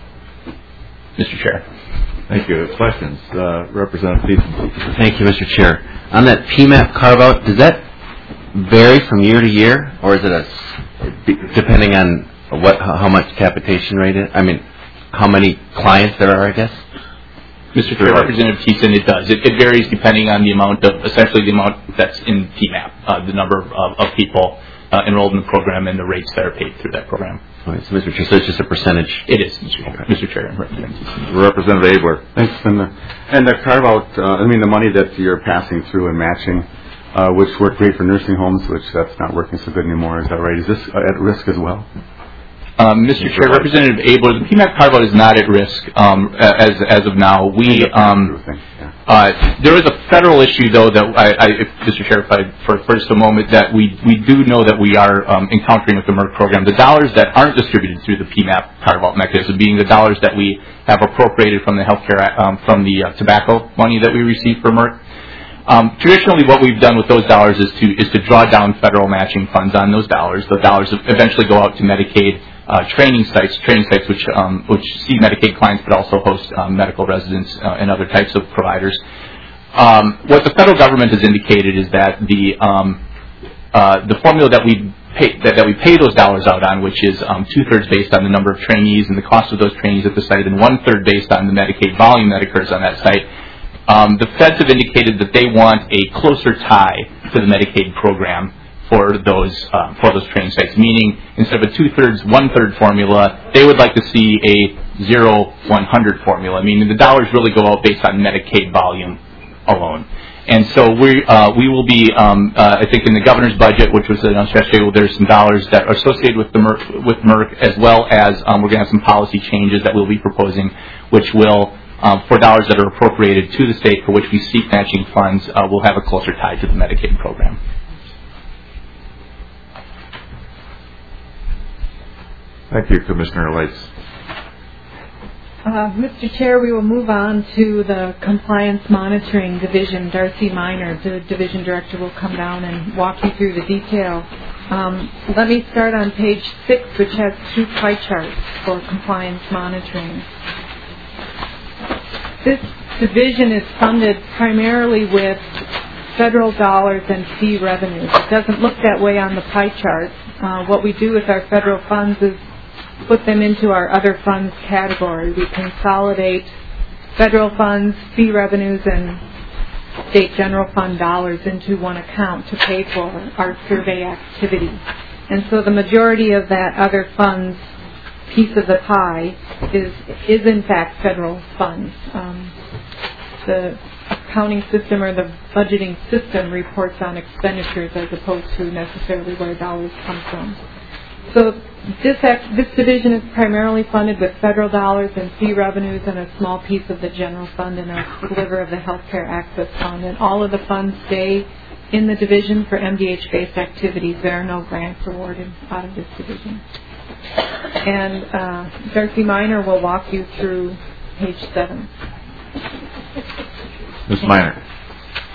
Mister Chair. Thank you. Questions? Uh, Representative Thiessen. Thank you, Mister Chair. On that P MAP carve-out, does that vary from year to year, or is it a, depending on what how much capitation rate is? I mean, how many clients there are, I guess? Mister Chair, Representative Thiessen, it does. It, it varies depending on the amount of, essentially the amount that's in P MAP, uh, the number of, of people uh, enrolled in the program and the rates that are paid through that program. All right, so Mister Chair, so it's just a percentage? It is, Mister Chair. Mister Chair. Representative, Representative Abler. Thanks. And the, and the carve out, uh, I mean, the money that you're passing through and matching, uh, which worked great for nursing homes, which that's not working so good anymore. Is that right? Is this at risk as well? Um, Mister Chair, Representative Abler, the P MAP carve-out is not at risk um, as as of now. We um, uh, there is a federal issue, though, that I, I if, Mister Chair, if I for first a moment, that we we do know that we are um, encountering with the Merck program. The dollars that aren't distributed through the P MAP carve-out mechanism, being the dollars that we have appropriated from the healthcare um, from the uh, tobacco money that we receive from Merck. Um, traditionally, what we've done with those dollars is to is to draw down federal matching funds on those dollars. The dollars eventually go out to Medicaid. Uh, training sites, training sites which um, which see Medicaid clients but also host um, medical residents uh, and other types of providers. Um, what the federal government has indicated is that the um, uh, the formula that we pay that, that we pay those dollars out on, which is um, two thirds based on the number of trainees and the cost of those trainees at the site, and one third based on the Medicaid volume that occurs on that site. Um, the feds have indicated that they want a closer tie to the Medicaid program for those uh, for those training sites, meaning instead of a two-thirds, one-third formula, they would like to see a zero, one hundred formula, meaning the dollars really go out based on Medicaid volume alone. And so we uh, we will be, um, uh, I think, in the governor's budget, which was announced yesterday, there's some dollars that are associated with the Merck, with Merck, as well as um, we're going to have some policy changes that we'll be proposing, which will, um, for dollars that are appropriated to the state for which we seek matching funds, uh, will have a closer tie to the Medicaid program. Thank you, Commissioner Lights. Uh, Mister Chair, we will move on to the Compliance Monitoring Division. Darcy Miner, the Division Director, will come down and walk you through the detail. Um, let me start on page six, which has two pie charts for compliance monitoring. This division is funded primarily with federal dollars and fee revenues. It doesn't look that way on the pie chart. Uh, what we do with our federal funds is put them into our other funds category. We consolidate federal funds, fee revenues, and state general fund dollars into one account to pay for our survey activity. And so the majority of that other funds piece of the pie is is in fact federal funds. Um, the accounting system or the budgeting system reports on expenditures as opposed to necessarily where dollars come from. So this act, this division is primarily funded with federal dollars and fee revenues and a small piece of the general fund and a sliver of the Healthcare Access Fund. And all of the funds stay in the division for M D H-based activities. There are no grants awarded out of this division. And uh, Darcy Miner will walk you through page seven. Miz Miner.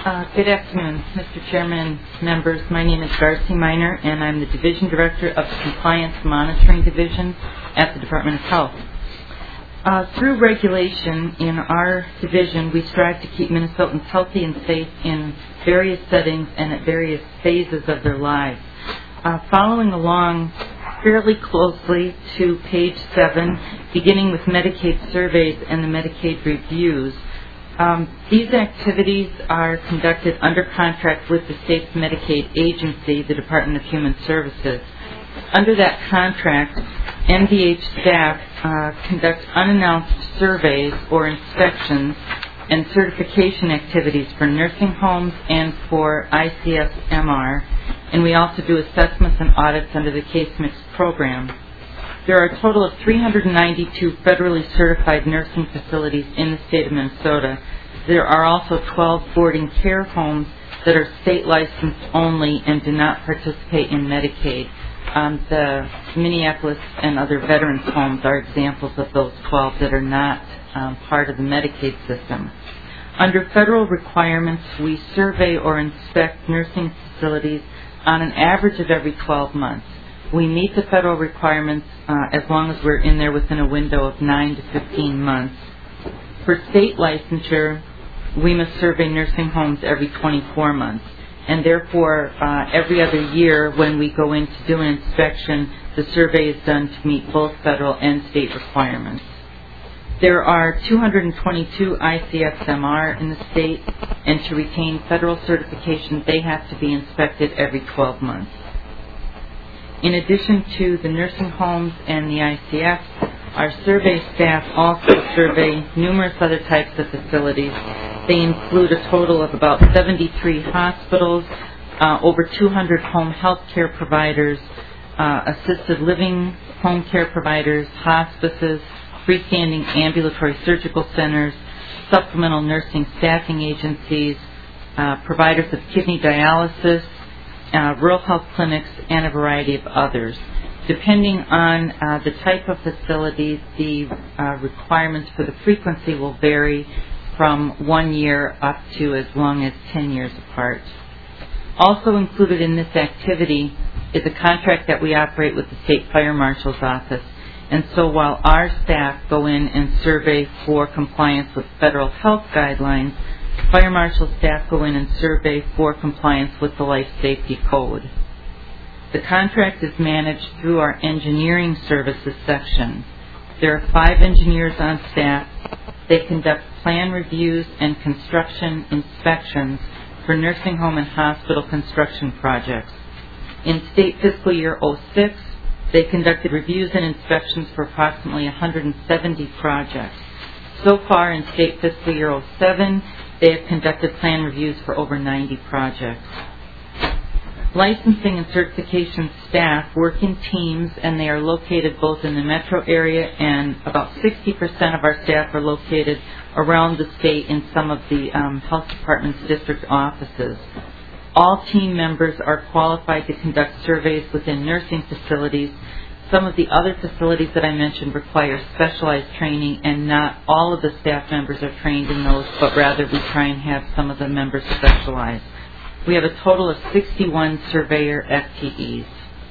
Uh, good afternoon, Mister Chairman, members. My name is Darcy Miner, and I'm the Division Director of the Compliance Monitoring Division at the Department of Health. Uh, through regulation in our division, we strive to keep Minnesotans healthy and safe in various settings and at various phases of their lives. Uh, following along fairly closely to page seven, beginning with Medicaid surveys and the Medicaid reviews, Um, these activities are conducted under contract with the state's Medicaid agency, the Department of Human Services. Under that contract, M D H staff uh, conduct unannounced surveys or inspections and certification activities for nursing homes and for I C S M R, and we also do assessments and audits under the Case Mix program. There are a total of three hundred ninety-two federally certified nursing facilities in the state of Minnesota. There are also twelve boarding care homes that are state licensed only and do not participate in Medicaid. Um, the Minneapolis and other veterans homes are examples of those twelve that are not um, part of the Medicaid system. Under federal requirements, we survey or inspect nursing facilities on an average of every twelve months. We meet the federal requirements uh, as long as we're in there within a window of nine to fifteen months. For state licensure, we must survey nursing homes every twenty-four months. And therefore, uh, every other year when we go in to do an inspection, the survey is done to meet both federal and state requirements. There are two hundred twenty-two I C S M R in the state, and to retain federal certification, they have to be inspected every twelve months. In addition to the nursing homes and the I C Fs, our survey staff also survey numerous other types of facilities. They include a total of about seventy-three hospitals, uh, over two hundred home health care providers, uh, assisted living home care providers, hospices, freestanding ambulatory surgical centers, supplemental nursing staffing agencies, uh, providers of kidney dialysis, Uh, rural health clinics, and a variety of others. Depending on uh, the type of facility, the uh, requirements for the frequency will vary from one year up to as long as ten years apart. Also included in this activity is a contract that we operate with the State Fire Marshal's Office. And so while our staff go in and survey for compliance with federal health guidelines, Fire Marshal staff go in and survey for compliance with the Life Safety Code. The contract is managed through our engineering services section. There are five engineers on staff. They conduct plan reviews and construction inspections for nursing home and hospital construction projects. In state fiscal year oh six, they conducted reviews and inspections for approximately one hundred seventy projects. So far in state fiscal year oh seven, they have conducted plan reviews for over ninety projects. Licensing and certification staff work in teams, and they are located both in the metro area, and about sixty percent of our staff are located around the state in some of the um, health department's district offices. All team members are qualified to conduct surveys within nursing facilities. Some of the other facilities that I mentioned require specialized training, and not all of the staff members are trained in those, but rather we try and have some of the members specialize. We have a total of sixty-one surveyor F T Es.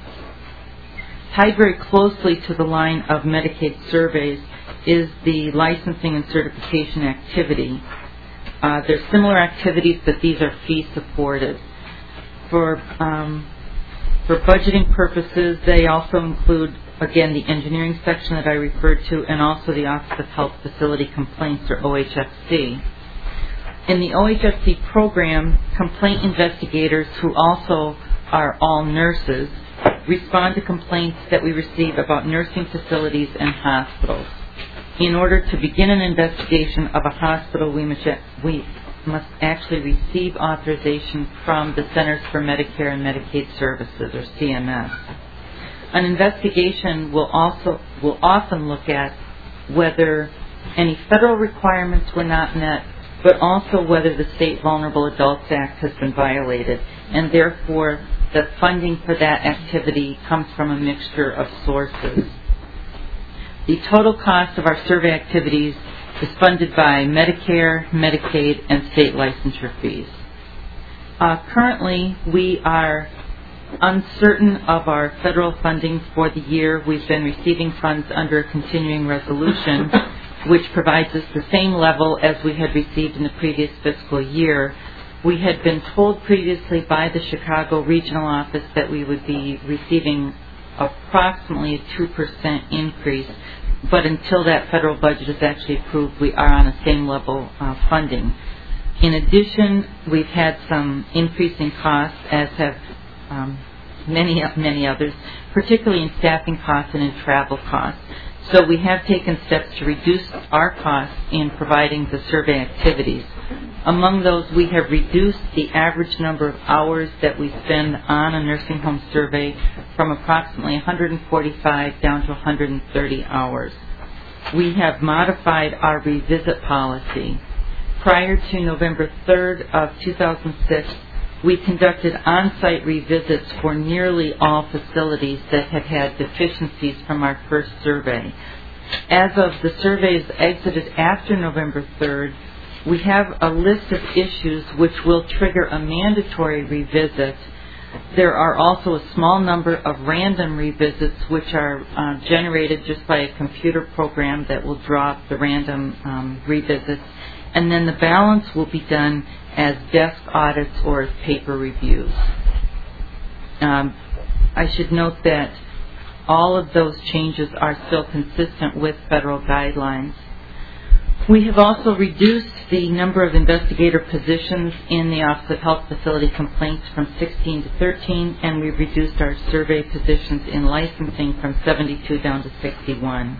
Tied very closely to the line of Medicaid surveys is the licensing and certification activity. Uh, there's similar activities, but these are fee-supported. For um, For budgeting purposes, they also include, again, the engineering section that I referred to, and also the Office of Health Facility Complaints, or O H F C. In the O H F C program, complaint investigators, who also are all nurses, respond to complaints that we receive about nursing facilities and hospitals. In order to begin an investigation of a hospital, we must, we must actually receive authorization from the Centers for Medicare and Medicaid Services, or C M S. An investigation will also will often look at whether any federal requirements were not met, but also whether the State Vulnerable Adults Act has been violated, and therefore the funding for that activity comes from a mixture of sources. The total cost of our survey activities is funded by Medicare, Medicaid, and state licensure fees. Uh, currently, we are uncertain of our federal funding for the year. We've been receiving funds under a continuing resolution, which provides us the same level as we had received in the previous fiscal year. We had been told previously by the Chicago Regional Office that we would be receiving approximately a two percent increase, but until that federal budget is actually approved, we are on the same level of funding. In addition, we've had some increasing costs, as have um, many, many others, particularly in staffing costs and in travel costs. So we have taken steps to reduce our costs in providing the survey activities. Among those, we have reduced the average number of hours that we spend on a nursing home survey from approximately one hundred forty-five down to one hundred thirty hours. We have modified our revisit policy. Prior to November third of two thousand six, we conducted on-site revisits for nearly all facilities that had had deficiencies from our first survey. As of the surveys exited after November third, we have a list of issues which will trigger a mandatory revisit. There are also a small number of random revisits which are uh, generated just by a computer program that will draw up the random um, revisits. And then the balance will be done as desk audits or as paper reviews. Um, I should note that all of those changes are still consistent with federal guidelines. We have also reduced the number of investigator positions in the Office of Health Facility Complaints from sixteen to thirteen, and we've reduced our survey positions in licensing from seventy-two down to sixty-one.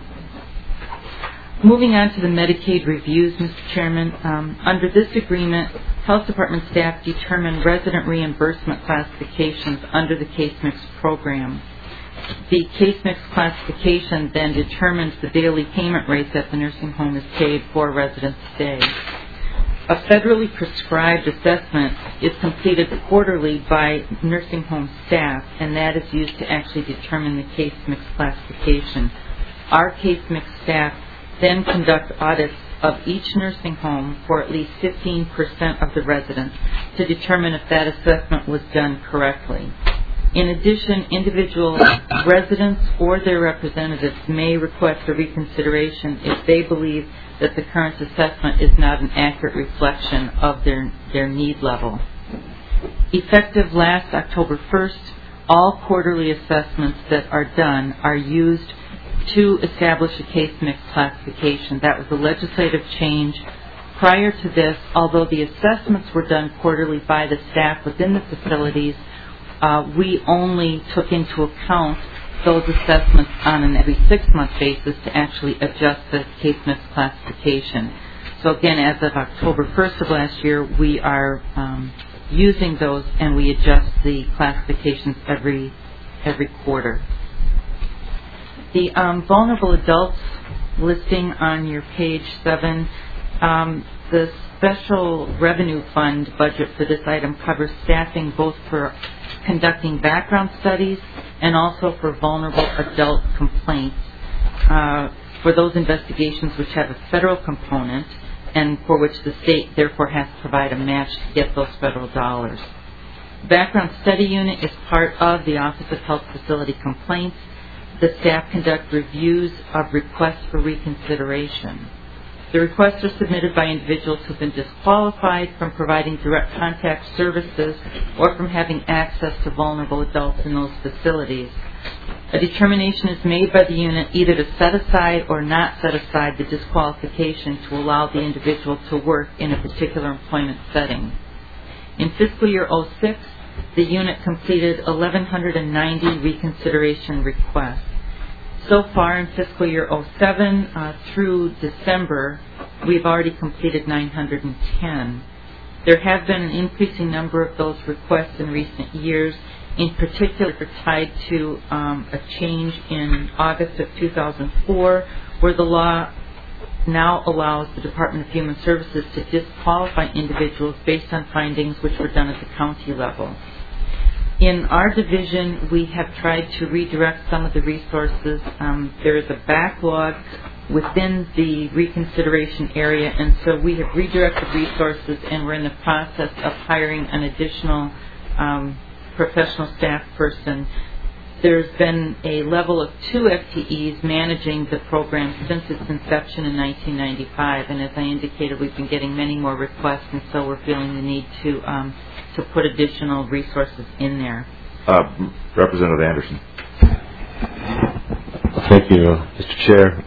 Moving on to the Medicaid reviews, Mister Chairman, um, under this agreement, Health Department staff determine resident reimbursement classifications under the Case Mix program. The Case Mix classification then determines the daily payment rates that the nursing home is paid for resident stay. A federally prescribed assessment is completed quarterly by nursing home staff, and that is used to actually determine the Case Mix classification. Our Case Mix staff then conduct audits of each nursing home for at least fifteen percent of the residents to determine if that assessment was done correctly. In addition, individual residents or their representatives may request a reconsideration if they believe that the current assessment is not an accurate reflection of their, their need level. Effective last October first, all quarterly assessments that are done are used to establish a case mix classification. That was a legislative change. Prior to this, although the assessments were done quarterly by the staff within the facilities, uh, we only took into account those assessments on an every six-month basis to actually adjust the case mix classification. So again, as of October first of last year, we are um, using those, and we adjust the classifications every every quarter. The um, vulnerable adults listing on your page seven, um, the special revenue fund budget for this item covers staffing both for conducting background studies and also for vulnerable adult complaints. Uh, for those investigations which have a federal component and for which the state therefore has to provide a match to get those federal dollars. Background study unit is part of the Office of Health Facility Complaints. The staff conduct reviews of requests for reconsideration. The requests are submitted by individuals who have been disqualified from providing direct contact services or from having access to vulnerable adults in those facilities. A determination is made by the unit either to set aside or not set aside the disqualification to allow the individual to work in a particular employment setting. In fiscal year oh six, the unit completed one thousand one hundred ninety reconsideration requests. So far in fiscal year oh seven uh, through December, we've already completed nine hundred ten. There have been an increasing number of those requests in recent years, in particular tied to um, a change in August of two thousand four, where the law now allows the Department of Human Services to disqualify individuals based on findings which were done at the county level. In our division, we have tried to redirect some of the resources. Um, there is a backlog within the reconsideration area, and so we have redirected resources, and we're in the process of hiring an additional um, professional staff person. There's been a level of two F T Es managing the program since its inception in nineteen ninety-five, and as I indicated, we've been getting many more requests, and so we're feeling the need to um, to put additional resources in there. Uh, Representative Anderson. Thank you, Mister Chair.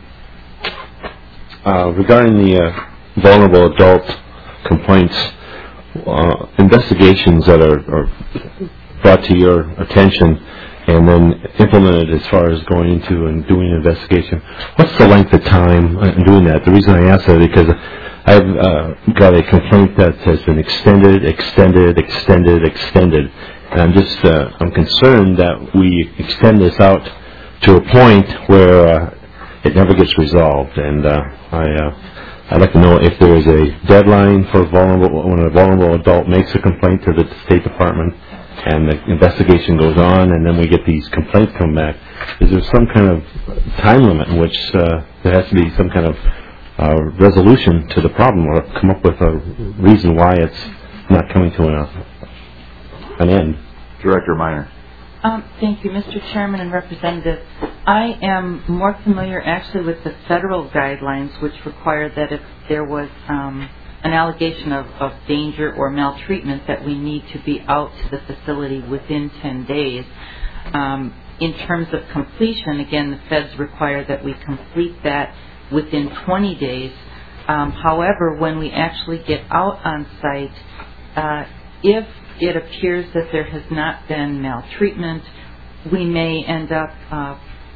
Uh, regarding the uh, vulnerable adult complaints, uh, investigations that are, are brought to your attention and then implemented as far as going into and doing an investigation, what's the length of time in doing that? The reason I ask that is because I've uh, got a complaint that has been extended, extended, extended, extended, and I'm just uh, I'm concerned that we extend this out to a point where uh, it never gets resolved. And uh, I uh, I'd like to know if there is a deadline for vulnerable when a vulnerable adult makes a complaint to the State Department, and the investigation goes on, and then we get these complaints come back. Is there some kind of time limit in which uh, there has to be some kind of uh, resolution to the problem, or come up with a reason why it's not coming to an, an end? Director Minor. Um, thank you, Mister Chairman and Representative. I am more familiar actually with the federal guidelines, which require that if there was um, an allegation of, of danger or maltreatment, that we need to be out to the facility within ten days. Um, in terms of completion, again, the feds require that we complete that within twenty days. Um, however, when we actually get out on site, uh, if it appears that there has not been maltreatment, we may end up uh,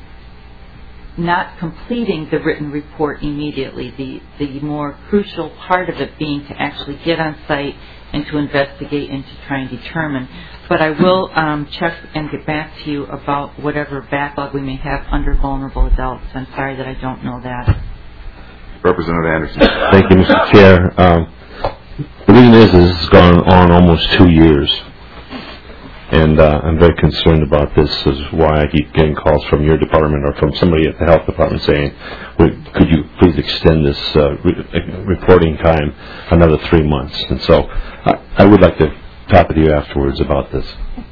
not completing the written report immediately. The, the more crucial part of it being to actually get on site and to investigate and to try and determine. But I will um, check and get back to you about whatever backlog we may have under vulnerable adults. I'm sorry that I don't know that. Representative Anderson. Thank you, Mister Chair. Um, the reason is, is this has gone on almost two years. And uh, I'm very concerned about this. This is why I keep getting calls from your department or from somebody at the health department saying, could you please extend this uh, re- reporting time another three months? And so uh, I would like to talk with you afterwards about this.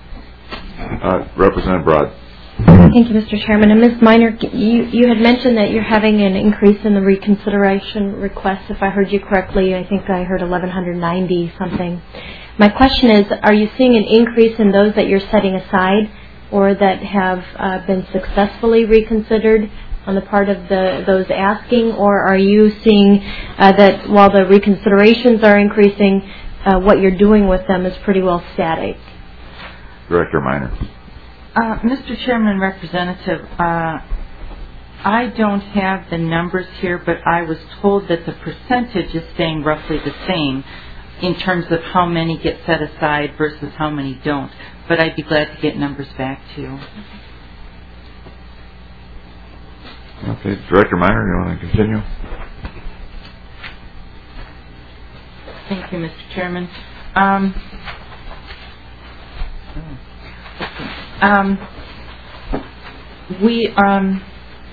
Uh, Representative Broad. Thank you, Mister Chairman. And Miz Minor, you, you had mentioned that you're having an increase in the reconsideration requests. If I heard you correctly, I think I heard eleven ninety something. My question is, are you seeing an increase in those that you're setting aside or that have uh, been successfully reconsidered on the part of the those asking, or are you seeing uh, that while the reconsiderations are increasing, uh, what you're doing with them is pretty well static? Director Minor. Uh, Mister Chairman and Representative, uh, I don't have the numbers here, but I was told that the percentage is staying roughly the same in terms of how many get set aside versus how many don't. But I'd be glad to get numbers back to you. Okay, Director Minor, you want to continue? Thank you, Mister Chairman. Um, um, we um,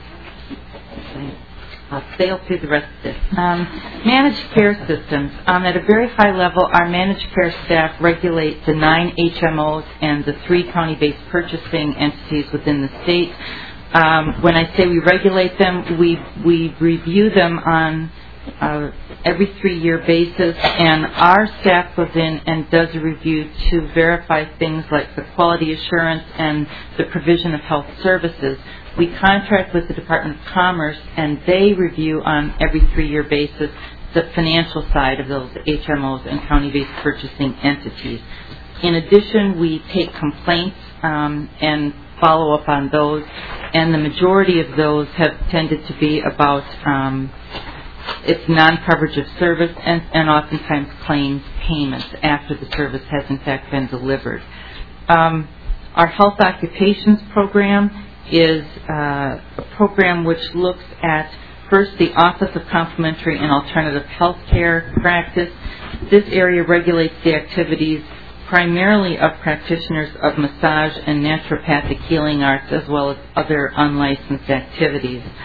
I'll sail through the rest of this. Um, managed care systems. Um, at a very high level, our managed care staff regulate the nine H M Os and the three county-based purchasing entities within the state. Um, when I say we regulate them, we we review them on uh, every three-year basis, and our staff goes in and does a review to verify things like the quality assurance and the provision of health services. We contract with the Department of Commerce, and they review on every three-year basis the financial side of those H M Os and county-based purchasing entities. In addition, we take complaints um, and follow up on those, and the majority of those have tended to be about um, its non-coverage of service and, and oftentimes claims payments after the service has in fact been delivered. Um, our health occupations program is uh, a program which looks at first the Office of Complementary and Alternative Health Care practice. This area regulates the activities primarily of practitioners of massage and naturopathic healing arts, as well as other unlicensed activities.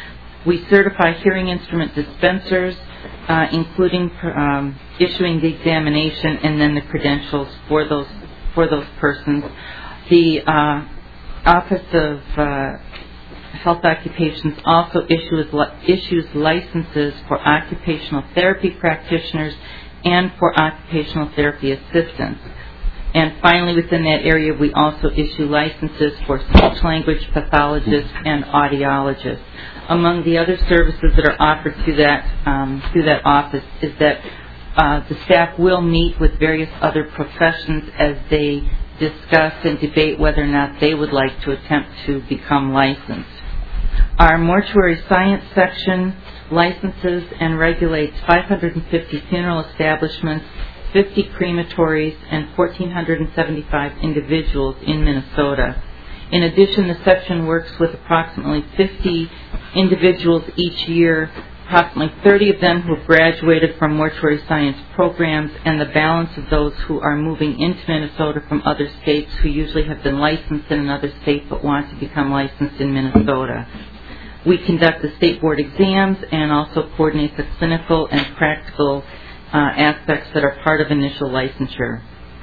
We certify hearing instrument dispensers, uh, including um, issuing the examination and then the credentials for those for those persons. The uh, Office of uh, Health Occupations also issues issues licenses for occupational therapy practitioners and for occupational therapy assistants. And finally, within that area, we also issue licenses for speech-language pathologists and audiologists. Among the other services that are offered through that um, through that office is that uh, the staff will meet with various other professions as they discuss and debate whether or not they would like to attempt to become licensed. Our mortuary science section licenses and regulates five hundred fifty funeral establishments, fifty crematories, and one thousand four hundred seventy-five individuals in Minnesota. In addition, the section works with approximately fifty individuals each year, approximately thirty of them who have graduated from mortuary science programs, and the balance of those who are moving into Minnesota from other states who usually have been licensed in another state but want to become licensed in Minnesota. We conduct the state board exams and also coordinate the clinical and practical uh, aspects that are part of initial licensure.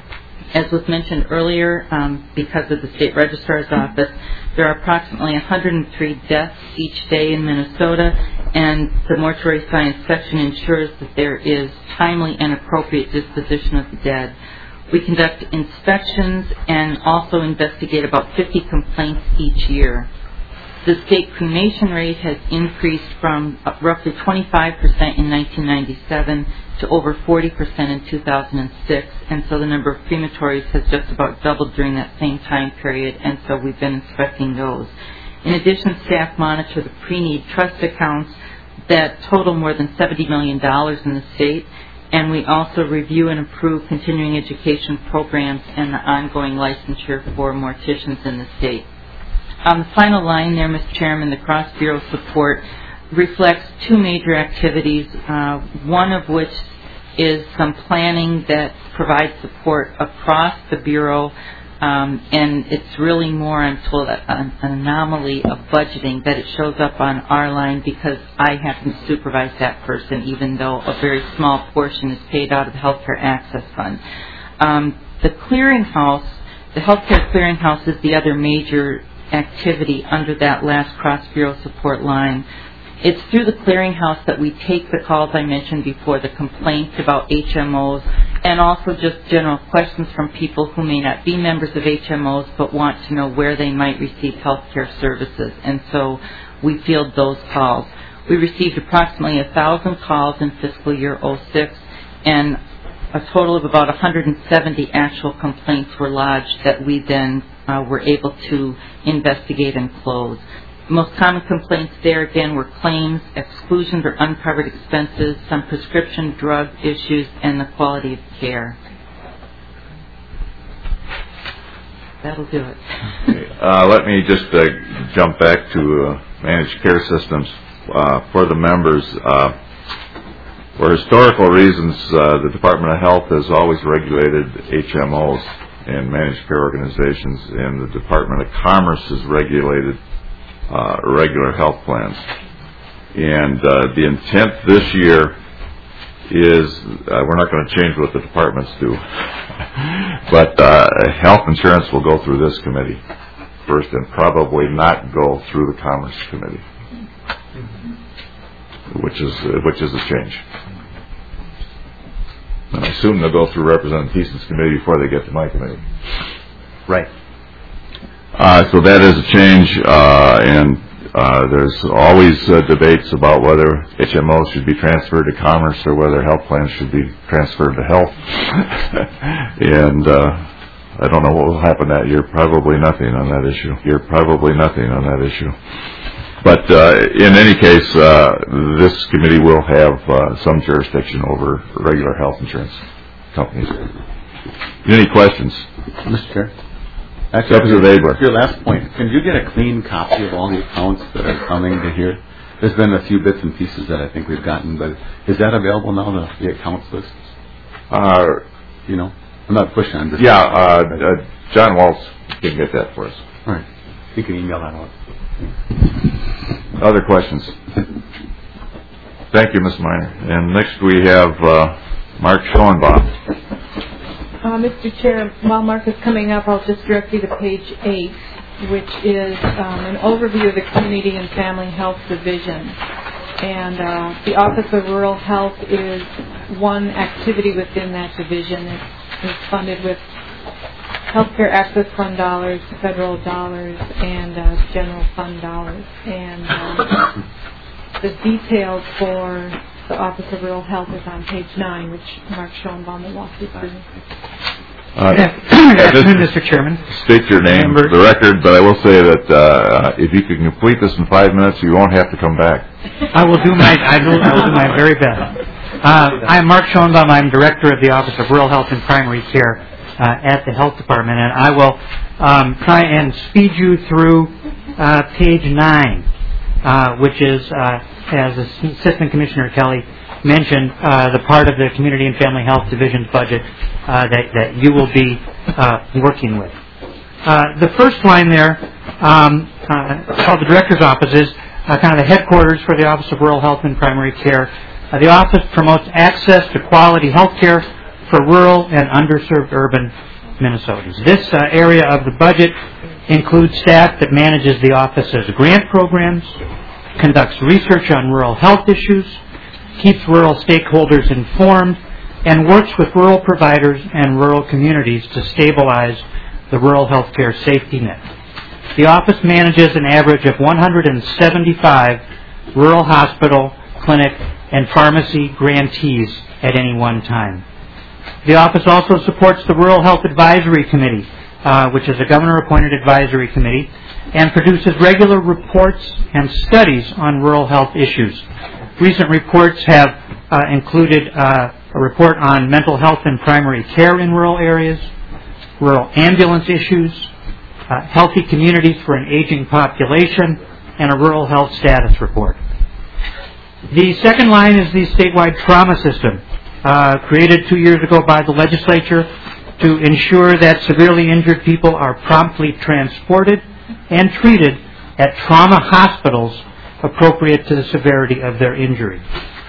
As was mentioned earlier, um, because of the state registrar's office, there are approximately one hundred three deaths each day in Minnesota, and the mortuary science section ensures that there is timely and appropriate disposition of the dead. We conduct inspections and also investigate about fifty complaints each year. The state cremation rate has increased from roughly twenty-five percent in nineteen ninety-seven to over forty percent in two thousand six, and so the number of crematories has just about doubled during that same time period, and so we've been inspecting those. In addition, staff monitor the pre-need trust accounts that total more than seventy million dollars in the state, and we also review and approve continuing education programs and the ongoing licensure for morticians in the state. On the final line there, Mister Chairman, the cross-bureau support reflects two major activities, uh, one of which is some planning that provides support across the Bureau, um, and it's really more, I'm told, an, an anomaly of budgeting, that it shows up on our line because I happen to supervise that person, even though a very small portion is paid out of the Healthcare Access Fund. Um, the clearinghouse, the Healthcare Clearinghouse is the other major activity under that last cross-bureau support line. It's through the clearinghouse that we take the calls I mentioned before, the complaints about H M Os, and also just general questions from people who may not be members of H M Os but want to know where they might receive health care services. And so we field those calls. We received approximately one thousand calls in fiscal year oh six, and a total of about one hundred seventy actual complaints were lodged that we then uh, were able to investigate and close. The most common complaints there, again, were claims, exclusions or uncovered expenses, some prescription drug issues, and the quality of care. That'll do it. Okay. Uh, let me just uh, jump back to uh, managed care systems uh, for the members. Uh, for historical reasons, uh, the Department of Health has always regulated H M Os and managed care organizations, and the Department of Commerce has regulated Uh, regular health plans. And uh, the intent this year is, uh, we're not going to change what the departments do, but uh, health insurance will go through this committee first and probably not go through the Commerce Committee, which is uh, which is a change. And I assume they'll go through Representative Thiessen's committee before they get to my committee. Right. Uh, so that is a change, uh, and uh, there's always uh, debates about whether H M Os should be transferred to Commerce or whether health plans should be transferred to Health. and uh, I don't know what will happen that year. Probably nothing on that issue. You're probably nothing on that issue. But uh, in any case, uh, this committee will have uh, some jurisdiction over regular health insurance companies. Any questions? Mister Chair? Actually, your last point, can you get a clean copy of all the accounts that are coming to here? There's been a few bits and pieces that I think we've gotten, but is that available now, the, the accounts list? Uh, you know, I'm not pushing on this. Yeah, uh, uh, John Waltz can get that for us. All right. You can email that out. Other questions? Thank you, Miz Minor. And next we have uh, Mark Schoenbaum. Uh, Mister Chair, while Mark is coming up, I'll just direct you to page eight, which is um, an overview of the Community and Family Health Division. And uh, the Office of Rural Health is one activity within that division. It's, it's funded with Healthcare Access Fund dollars, federal dollars, and uh, general fund dollars. And uh, the details for the Office of Rural Health is on page nine, which Mark Schoenbaum will walk you through. Uh, Good afternoon, Mister Chairman. State your name for the record, but I will say that uh, if you can complete this in five minutes, you won't have to come back. I will do my I will, I will do my very best. Uh, I am Mark Schoenbaum. I'm Director of the Office of Rural Health and Primary Care uh, at the Health Department, and I will um, try and speed you through uh, page nine, uh, which is, uh, as Assistant Commissioner Kelly mentioned, uh, the part of the Community and Family Health Division's budget uh, that, that you will be uh, working with. Uh, the first line there, um, uh, called the Director's Office, is uh, kind of the headquarters for the Office of Rural Health and Primary Care. Uh, the office promotes access to quality health care for rural and underserved urban Minnesotans. This uh, area of the budget includes staff that manages the office's grant programs, conducts research on rural health issues, keeps rural stakeholders informed, and works with rural providers and rural communities to stabilize the rural health care safety net. The office manages an average of one hundred seventy-five rural hospital, clinic, and pharmacy grantees at any one time. The office also supports the Rural Health Advisory Committee, uh, which is a governor-appointed advisory committee, and produces regular reports and studies on rural health issues. Recent reports have uh, included uh, a report on mental health and primary care in rural areas, rural ambulance issues, uh, healthy communities for an aging population, and a rural health status report. The second line is the statewide trauma system, uh, created two years ago by the legislature to ensure that severely injured people are promptly transported and treated at trauma hospitals appropriate to the severity of their injury.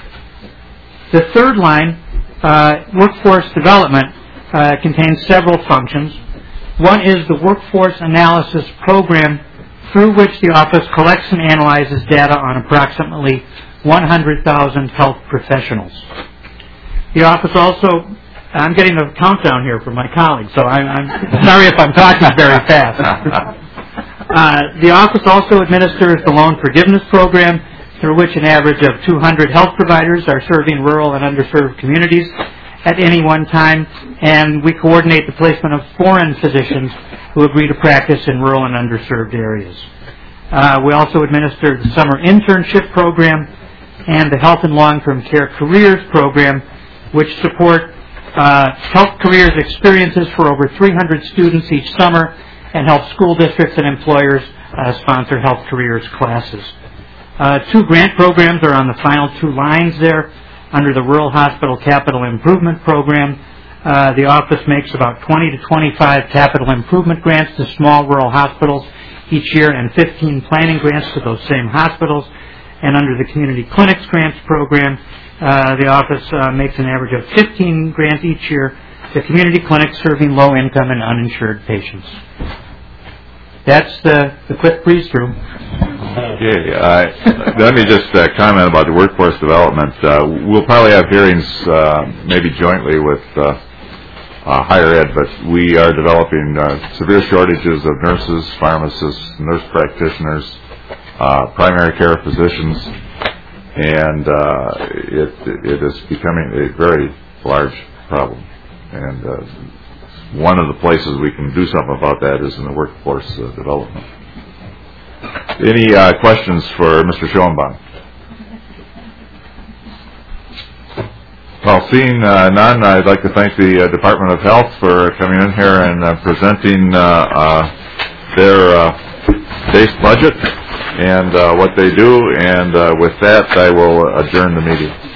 The third line, uh, workforce development, uh, contains several functions. One is the workforce analysis program, through which the office collects and analyzes data on approximately one hundred thousand health professionals. The office also, I'm getting a countdown here from my colleagues, so I'm, I'm sorry if I'm talking very fast. Uh, the office also administers the loan forgiveness program, through which an average of two hundred health providers are serving rural and underserved communities at any one time, and we coordinate the placement of foreign physicians who agree to practice in rural and underserved areas. Uh, we also administer the summer internship program and the Health and Long-Term Care Careers program, which support uh, health careers experiences for over three hundred students each summer, and help school districts and employers uh, sponsor health careers classes. Uh, two grant programs are on the final two lines there. Under the Rural Hospital Capital Improvement Program, uh, the office makes about twenty to twenty-five capital improvement grants to small rural hospitals each year and fifteen planning grants to those same hospitals. And under the Community Clinics Grants Program, uh, the office uh, makes an average of fifteen grants each year to community clinics serving low-income and uninsured patients. That's the, the quick breeze-through. Okay, uh, let me just uh, comment about the workforce development. Uh, we'll probably have hearings uh, maybe jointly with uh, uh, higher ed, but we are developing uh, severe shortages of nurses, pharmacists, nurse practitioners, uh, primary care physicians, and uh, it, it is becoming a very large problem. And uh, one of the places we can do something about that is in the workforce uh, development. Any uh, questions for Mister Schoenbaum? Well, seeing uh, none, I'd like to thank the uh, Department of Health for coming in here and uh, presenting uh, uh, their uh, base budget and uh, what they do. And uh, with that, I will adjourn the meeting.